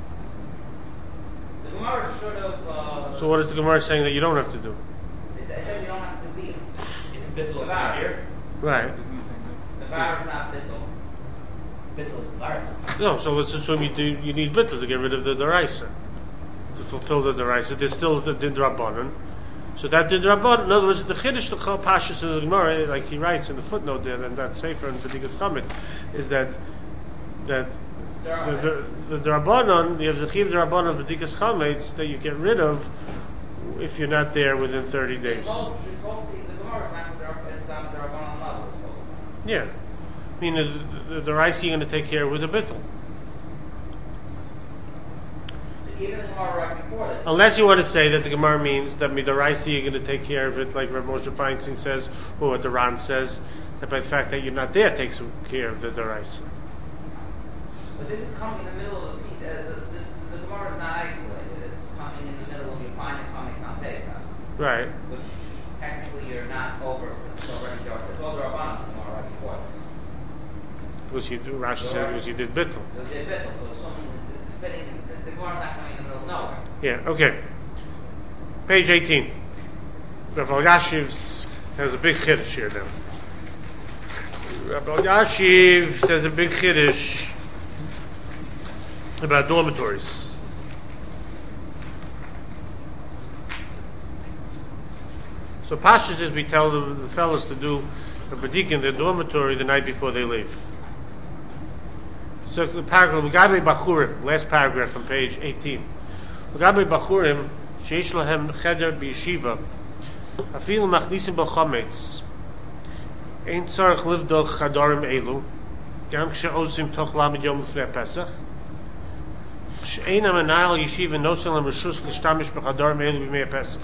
The Gemara should have uh, So what is the Gemara saying that you don't have to do? it, it says you don't have to be it. Isn't bittul a Bavar. here? Right. Isn't the same thing? The Bavar is not bittul. Bittul is fire. No. So let's assume you do. You need bittul to get rid of the deraisa, to fulfill the deraisa. There's still the din d'rabbanan. So that din d'rabbanan. In other words, the chiddush the pashas of the Gemara, like he writes in the footnote there, and that sefer in B'dikas Chametz, is that that the the, the drabbanan, you have the chiv drabbanan of B'dikas Chametz that you get rid of if you're not there within thirty days. This whole, this whole thing, the Gemara Gemara is not the it's not the Rabbanon level. Yeah. I mean, the, the, the rice you're going to take care of with a bittul. Even the Gemara right before this. Unless you want to say that the Gemara means that midaraisi you're going to take care of it, like Rav Moshe Feinstein says, or what the Ran says, that by the fact that you're not there takes care of the daraisa. But this is coming in the middle of the, uh, the this the Gemara is not isolated. It's coming in the middle when you find it coming on Pesach. Right. Which technically you're not over. It's already dark. It's all the Rabbanon Gemara right before this. Because you do, Rashi said because you did bittul. You did bittul, so assuming this is fitting, the, the Gemara's not coming in the middle of nowhere. Yeah. Okay. Page eighteen. Rav Yashiv's has a big chiddush here now. Rav Yashiv says a big chiddush about dormitories. So Pashas is we tell the, the fellas to do a badik in their dormitory the night before they leave. So the paragraph, L'gabe Bachurim, last paragraph on page eighteen. L'gabe Bachurim, sheish lahem cheder b'yeshiva, afilu machnisim b'chometz, ein tzarech livdol chadarim elu, gam kshe'ozim toch lamed yom lefnei Pesach, she'ein amenayel yeshiva nosel and reshus l'shtamish b'chadarim elu b'mei Pesach.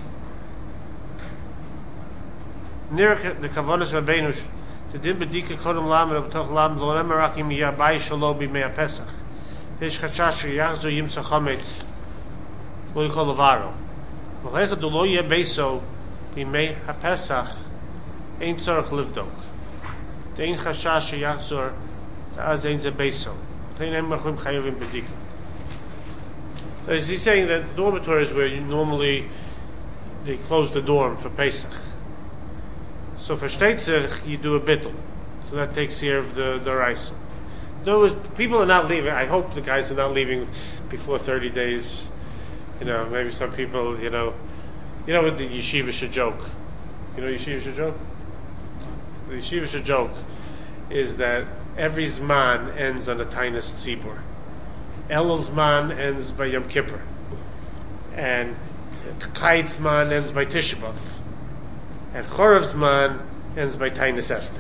Near the Kavonas Rabbeinu, the din bedika kodem lamed of toch lamed lo nemarakim yabai shalo b'mei Pesach. Yesh chashash yachzo yimsa chometz lo yichol levaro. V'lecha do lo yeh beiso b'mei haPesach ein tzorach livdok. Dein chashash yachzor ta'az ein ze beiso. Tein em machum chayovim bedika. So is he saying that dormitories where you normally they close the dorm for Pesach. So for Shteitzach, you do a bittul. So that takes care of the, the rice. No, people are not leaving. I hope the guys are not leaving before thirty days. You know, maybe some people, you know, you know what the yeshiva should joke. You know what yeshiva should joke? The yeshiva should joke is that every Zman ends on a Tainus Tzibur. Elul Zman ends by Yom Kippur. And Chait Zman ends by Tisha B'Av. And Chorav Zman ends by Tainus Esther.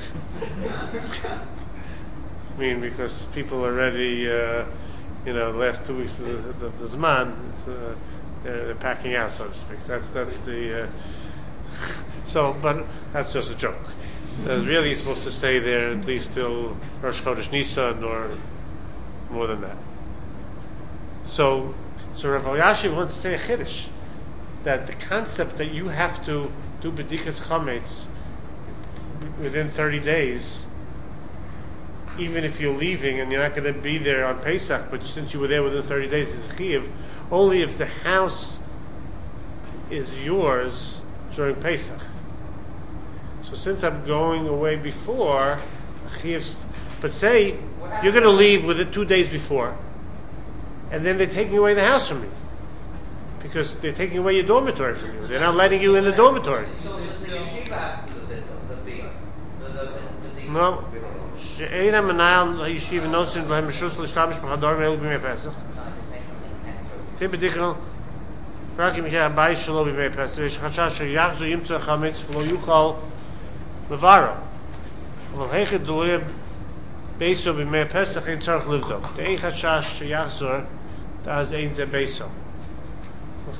I mean, because people are already, uh, you know, the last two weeks of the, the, the Zman, it's, uh, they're, they're packing out, so to speak. That's that's the. Uh, so, but that's just a joke. It's really supposed to stay there at least till Rosh Chodesh Nisan or more than that. So, so Rav Yashiv wants to say a chiddush that the concept that you have to do bedikas chametz within thirty days, even if you're leaving and you're not going to be there on Pesach, but since you were there within thirty days, is a chiyuv only if the house is yours during Pesach. So since I'm going away before, chiyuv, but say you're going to leave within two days before, and then they're taking away the house from you. Because they're taking away your dormitory from you. They're not letting you in the dormitory. So does the yeshiva have to do the the big the the the No. She'ein ha'manayal ha'yeshiva nosin l'hem reshus l'shtabish b'chadarim elu b'mei Pesach. Tim b'dichel rakim yeh ha'bayis shelo b'mei Pesach v'yesh chashash she'yachzu yimtzu ha'chametz v'lo yuchal levaro. V'lo hechet lo yeh beiso b'mei Pesach ein tzarech livdok. De'ein chashash she'yachzor ta'az ein ze beiso. Oh,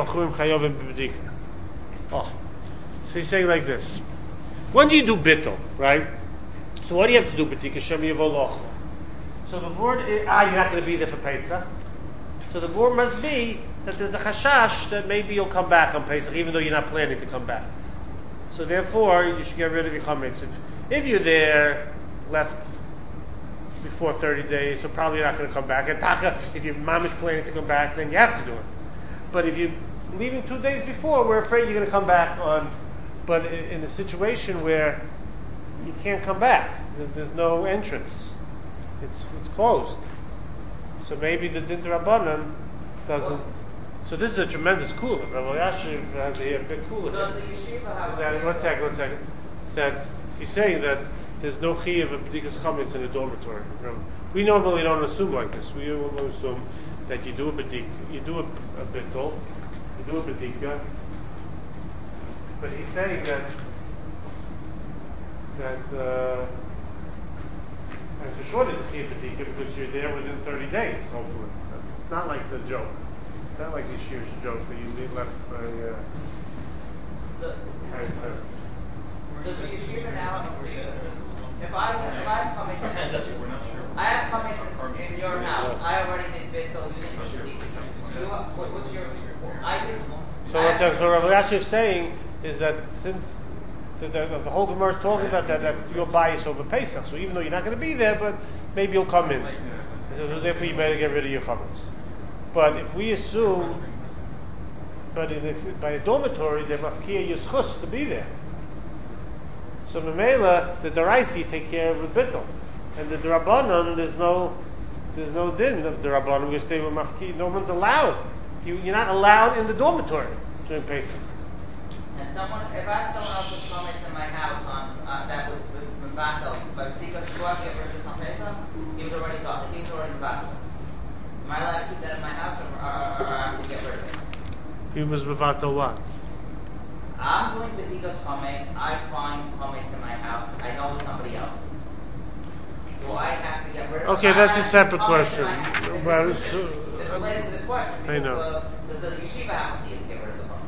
so he's saying like this. When do you do bittul, right? So what do you have to do? B'dika shem yavo lochlo. So the word is, ah, you're not going to be there for Pesach. So the word must be that there's a chashash that maybe you'll come back on Pesach, even though you're not planning to come back. So therefore, you should get rid of your chametz. If, if you're there, left before thirty days, so probably you're not going to come back. And taka, if your mom is planning to come back, then you have to do it. But if you're leaving two days before, we're afraid you're going to come back on. But in a situation where you can't come back, there's no entrance, it's it's closed. So maybe the Din Rabbanan doesn't. So this is a tremendous cooler. Rav Yashiv has a, a big cooler. Does the yeshiva have That, one second, one second. That he's saying that there's no chiyuv of b'dikas chametz in a dormitory. We normally don't assume like this. We normally assume that you do a bedik, you do a, a bittul, you do a bedika, but he's saying that that, uh, and for sure there's a chiyuv b'dika because you're there within thirty days, hopefully. Not like the joke. Not like the Yeshiv's joke that you leave left by uh, The- kind fest. Does the yeshiva now, if I, if I have comments, That's in- we're not sure. I have comments in, in your house, I already did Bethel, you didn't do the, so you, what, what's your, I did. So I what's have- so Rav Elyashiv is saying is that since the, the, the whole Gemara is talking about that, that's your bias over Pesach. So even though you're not going to be there, but maybe you'll come in. So therefore, you better get rid of your comments. But if we assume, but in a, by a dormitory, they're mafkiya yischus to be there. So Memela, the Daraisi take care of the bittul, and the Drabanan, there's no, there's no din of the Drabanan because they were mafkiya. No one's allowed. You, you're not allowed in the dormitory during Pesach. And someone, if I have someone else's comments in my house on, uh, that was with Mavato, but because you have to get rid of this on Pesach, he was already gone, he was already Mavato. Am I allowed to keep that in my house, or, or, or I have to get rid of it? He was Mavato what? I'm doing the Digos comments, I find comments in my house, I know it's somebody else's. Do I have to get rid of it? Okay, I that's a have separate comments in question. my house. It's- Well, it's, so- it's, it's related to this question, I because, know. uh, does the yeshiva have to get rid of the comments?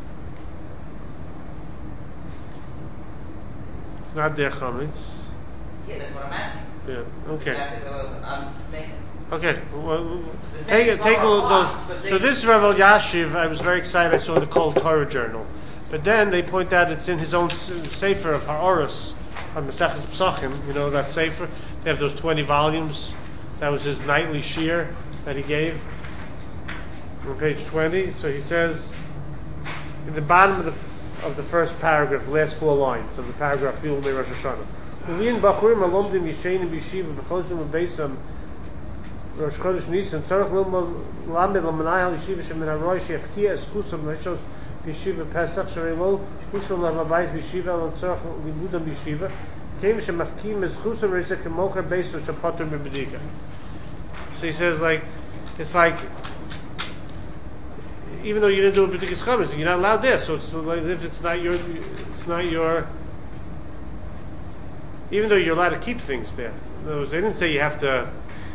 It's not their chametz. Yeah, that's what I'm asking. Yeah. That's Okay. exactly the, I'm making. Okay. Well, The take same it. Take all Torah those. applies, but So they- this Rav Elyashiv, I was very excited. I saw the Kol Torah journal, but then they point out it's in his own s- sefer of Ha'oros on Maseches Pesachim. You know that sefer. They have those twenty volumes. That was his nightly shir that he gave. On page twenty, so he says in the bottom of the f- of the first paragraph, last four lines of the paragraph, Yom Rosh Hashanah. Uvin bachurim alomdim yishenim b'yeshiva b'chosim u'beisam Rosh Chodesh Nisan tzarich lamed lamanai yeshiva shemin haroy she'efkia eskusam leshos b'yeshiva Pesach sharelo ushul lamabayis b'yeshiva al tzarich libudam b'yeshiva keim shemafkim eskusam reisa kemocher beiso shapatur b'bedika. So he says, like, it's like, even though you didn't do a particular chametz, you're not allowed there. So it's like if it's not your, it's not your. Even though you're allowed to keep things there, in other words, they didn't say you have to.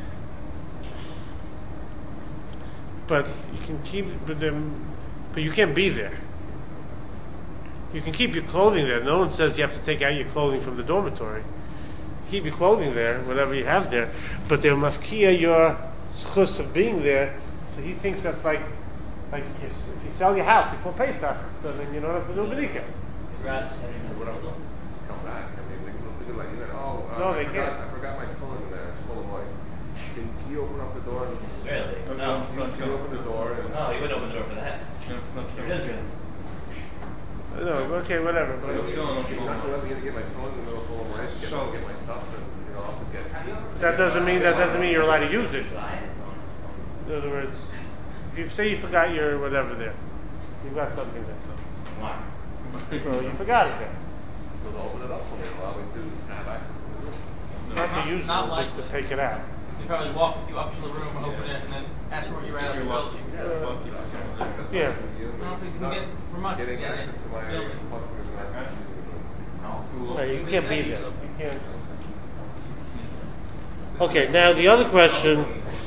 But you can keep, but them, but you can't be there. You can keep your clothing there. No one says you have to take out your clothing from the dormitory. Keep your clothing there, whatever you have there. But they're mafkiya your schus of being there. So he thinks that's like. Like if you sell your house before Pesach, then you don't have to do a bedika. Rather than having So what a- else? Come back. I mean, they can, they can let you know. Oh, uh, No, I they forgot, can't. I forgot my phone in there. It's full of money. Can, can you open up the door? And, Really? Okay. No. can you open the door? And, No, you wouldn't open the door for that. It is really. No, okay, whatever. So But you're you're not going to let me in to get my phone in the middle full of money. Get, Sure. get my stuff and you know also get. that doesn't mean that doesn't mean you're allowed to use it. Should I? In other words, if you say you forgot your whatever there, you've got something there. Why? So you forgot it there. So to open it up for me, allow me to, to have access to the room. Not to Not- use not it, just to likely. take it out. They probably walk with you up to the room, open it, and then ask where you're at in the building. Yeah, Uh, well, that's what I'm saying. yeah. That's what I'm saying. I don't think you can get from us, Getting you get access it. to my Building. customers and not using the room. No, you can't be there. You can't. Okay, now the other question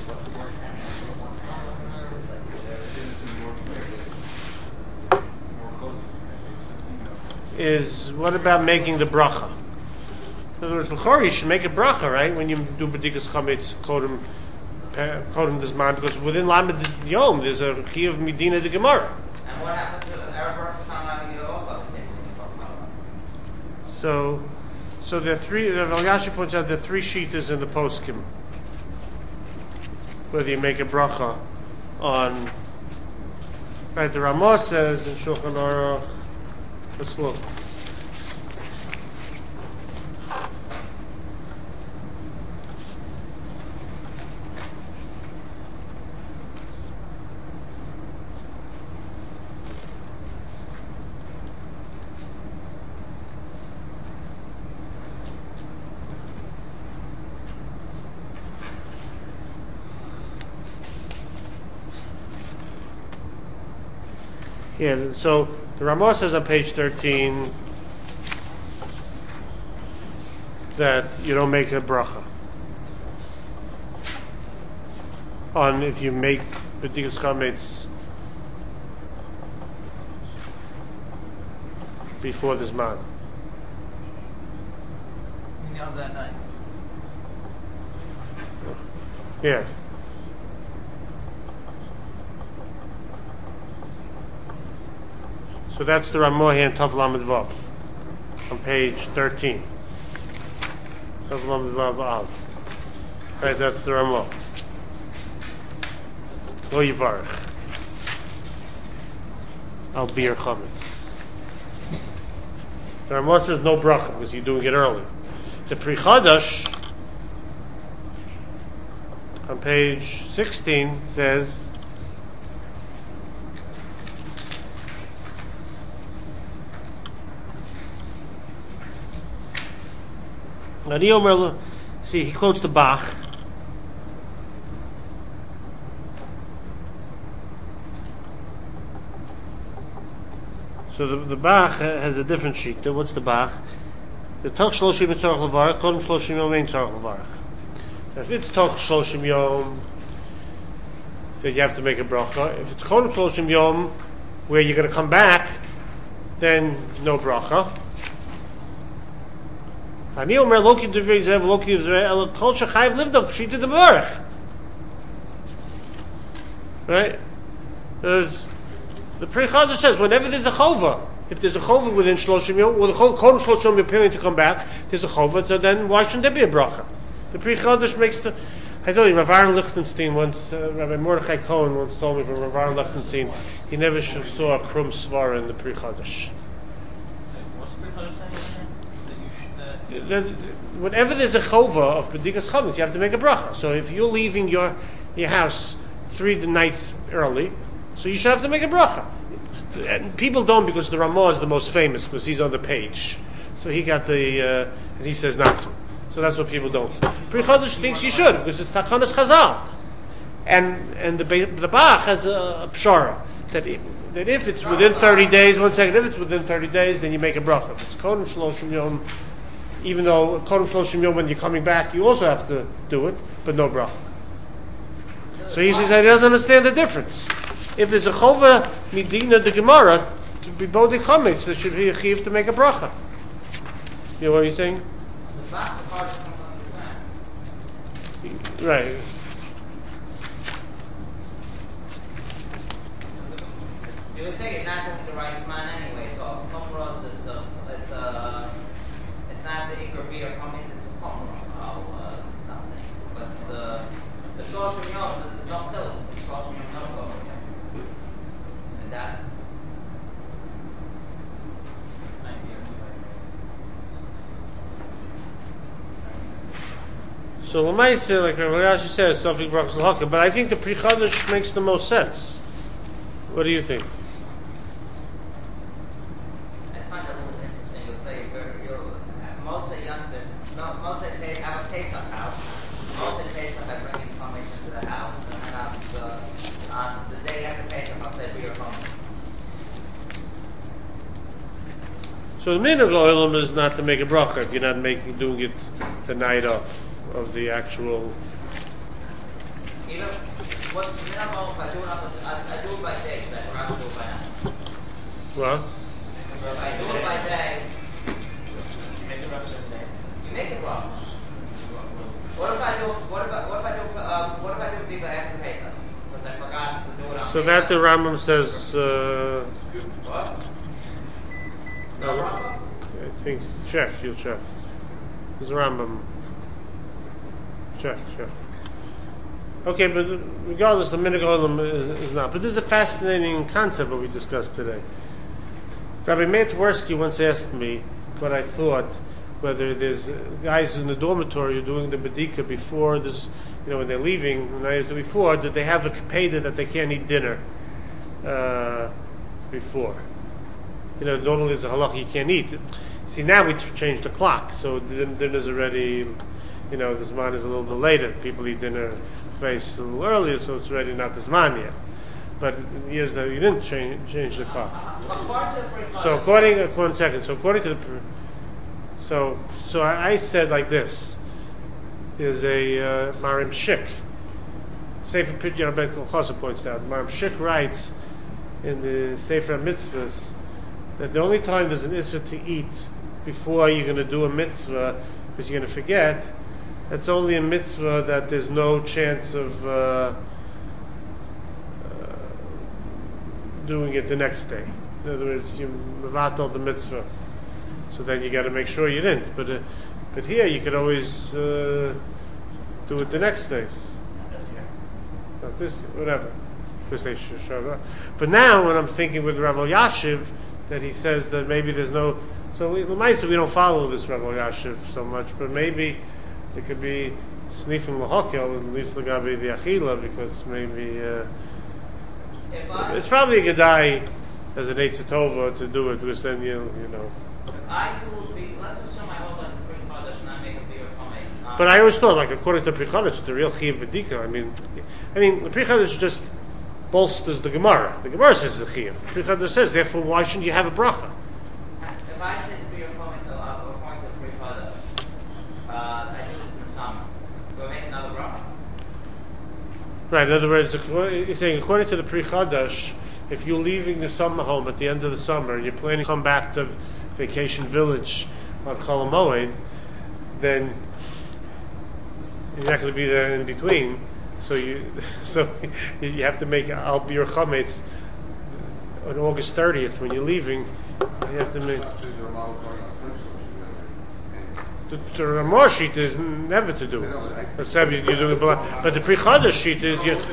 is, what about making the bracha? In other words, l'chori, you should make a bracha, right? When you do b'dikas chametz, kodem, pe- kodem this man, because within Lamed Yom there's a chiyuv medina de Gemara. And what happens to the Erev Rosh Hashanah, you also have to take into account. So, so there are three. Rav Elyashiv points out there are three shitas in the poskim, whether you make a bracha on. Right, the Ramah says in Shulchan Aruch. Let's look. Yeah, so the Ramah says on page thirteen, that you don't make a bracha on if you make b'dikas chametz before this man. Of that night. Yeah. So that's the Ramah here in Tav Lamed Vav on page thirteen. Tav Lamed Vav Av. Right, that's the Ramah. Lo Yivarech. Al Bir Chametz. The Ramah says no bracha because you're doing it early. The Pri Chadash on page sixteen says see he quotes the Bach. So the, the Bach has a different sheet. What's the Bach? The Toch Shloshim Tzorach Levarach, Kodem Shloshim Yom Ein Tzorach Levarach. If it's Toch Shloshim Yom, then you have to make a bracha. If it's Kodem Shloshim Yom, where you're going to come back, then no bracha. Ani Omer Loki Devrei Zev Loki Devrei El Kol Shechayv Livdok Shita Devarach. Right? There's the Pri Chadash says whenever there's a chova. If there's a chova within Shloshim Yom, well, the Kodem Shloshim Yom you're planning to come back, there's a chova, so then why shouldn't there be a bracha? The Pri Chadash makes the... I told you, Rav Aaron Lichtenstein once, uh, Rabbi Mordechai Cohen once told me from Rav Aaron Lichtenstein, he never sh- saw a krum svara in the Pri Chadash. What's the Pri Chadash saying? That you should, uh, Then, whenever there's a chova of b'dikas chametz, you have to make a bracha. So if you're leaving your your house three nights early, so you should have to make a bracha. And people don't because the Ramah is the most famous because he's on the page, so he got the uh, and he says not to. So that's what people don't. Pri Chadash thinks you should because it's Takanas Chazal, and and the the Bach has a, a pshara that if, that if it's within thirty days, one second, if it's within thirty days, then you make a bracha. If it's Kodem Shloshim Yom, even though Kodem Shloshim Yom when you're coming back, you also have to do it, but no bracha. So he says he doesn't understand the difference. If there's a chova midina the Gemara to be bodei chametz, there should be a chiv to make a bracha. You know what he's saying? The back of the card comes on the Right. You would say you're not doing the right man anyway, so chumrah it's a it's a it's not the ikar beer chametz, it's a chumrah or uh, something. But the the shloshim yom, the yom chil, the shloshim yom, no shloshim yom. And that. So Lamaisa, like Rav Elashi says, Safik Brachas L'Haka, but I think the Pri Chadash makes the most sense. What do you think? I find that a little interesting. You'll say you're, you're Moshe Yontif, no, Moshe Pesach, I have a Pesach house. Moshe Pesach, I bring in chametz into the house, and then on the, on the day after Pesach, I'll say beer chametz. So the minhag olam is not to make a bracha if you're not making doing it the night of of the actual. Even what you know, if I do it on the, I, I do it by day, so I forgot to do it by night. Well, If I do it by day, You make the reference there. you make it wrong. What if I do? What if I, what if I do? Um, what if I do people after Pesach? Because I forgot to do it on. so Pesach. that the Rambam says. Uh, What? No Rambam- problem. I think check. You'll check. There's a Rambam. Check. Check. Okay, but regardless, the minhag olam is, is not. But this is a fascinating concept that we discussed today. Rabbi Meir Tversky once asked me what I thought, whether there's guys in the dormitory who are doing the bedika before this, you know, when they're leaving, the night before, did they have a kapeda that they can't eat dinner uh, before? You know, normally there's a halacha you can't eat. See, now we changed the clock, so din- dinner's already, you know, this man is a little bit later. People eat dinner face a little earlier, so it's already not this man yet. But years that you didn't change, change the clock. According to the Pri So Chadash- according, according second, so according to the, So, so I, I said like this. There's a uh, Marim Shik. Sefer Pidyon Ben Kolchosa points out. Marim Shik writes in the Sefer Mitzvahs that the only time there's an issur to eat before you're going to do a mitzvah, because you're going to forget, that's only a mitzvah that there's no chance of uh, uh, doing it the next day. In other words, you mevatel the mitzvah, so then you got to make sure you didn't. But uh, but here you could always uh, do it the next day. This year. Not this, whatever. This day should show up. But now, when I'm thinking with Rav Yashiv, that he says that maybe there's no. So we, L'maisa, we don't follow this Rav Yashiv so much, but maybe it could be sniffing lahokel, at least Lagabi the Achila, because maybe uh, If I, it's probably a Gedai as an Eitz Tova to do it, because then you you know. if I do be, let's assume I hold on to Pri Chodesh and I make a beer chametz. But I always thought, like according to Pri Chodesh, the real Chiv B'dika. I mean, I mean the Pri Chodesh just bolsters the Gemara. The Gemara says it's a Chiv. Pri Chodesh says, therefore, why shouldn't you have a bracha? If I say beer chametz, so uh, according to Pri Chodesh, uh, I do this in the summer. Do I make another bracha? Right. In other words, you're saying according to the Pri Chodesh, if you're leaving the summer home at the end of the summer, and you're planning to come back to Vacation Village on Chol HaMoed, then you're not going to be there in between. So you, so you have to make Al Bir Chametz on August thirtieth when you're leaving. You have to make. The, the Ramah sheet is never to do it. That's how you do it. But the Pri Chodesh sheet is you.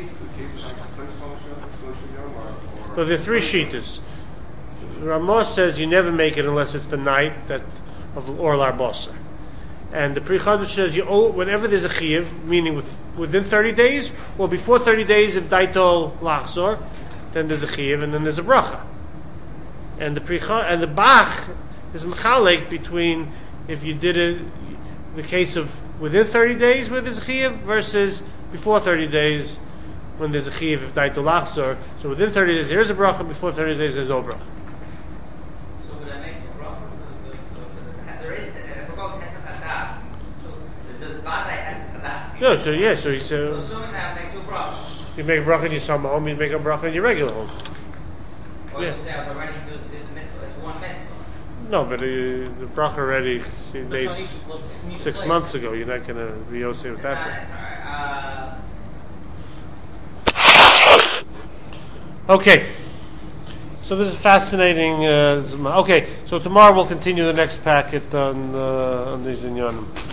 Well, there are three sheetas. Ramah says you never make it unless it's the night that of Orlar Boser. And the Pri Chodesh says you owe whenever there's a chiyuv, meaning with, within thirty days, or before thirty days if daitol lachzor, then there's a chiyuv and then there's a bracha. And the Pri Chodesh, and the Bach is mechalek between if you did it, the case of within thirty days where there's a chiyuv versus before thirty days when there's a chiyuv if daitol lachzor. So within thirty days there's a bracha, before thirty days there's no bracha. So would I make a bracha? There is, if we go Pesach Hadas, there's a Vadai Pesach Hadas. No, so yeah, so he said. So assuming that I make two brachas. You make a bracha in your summer home, you make a bracha in your regular home. Well, Yeah. you say I was already do did the mitzvah. It's one mitzvah. No, but uh, the bracha already he There's made no need to look- it needs six to months play. ago. You're not going to be okay with that. Alright, alright, uh, Okay. So this is fascinating. Uh, okay, so tomorrow we'll continue the next packet on uh, on these inyanim.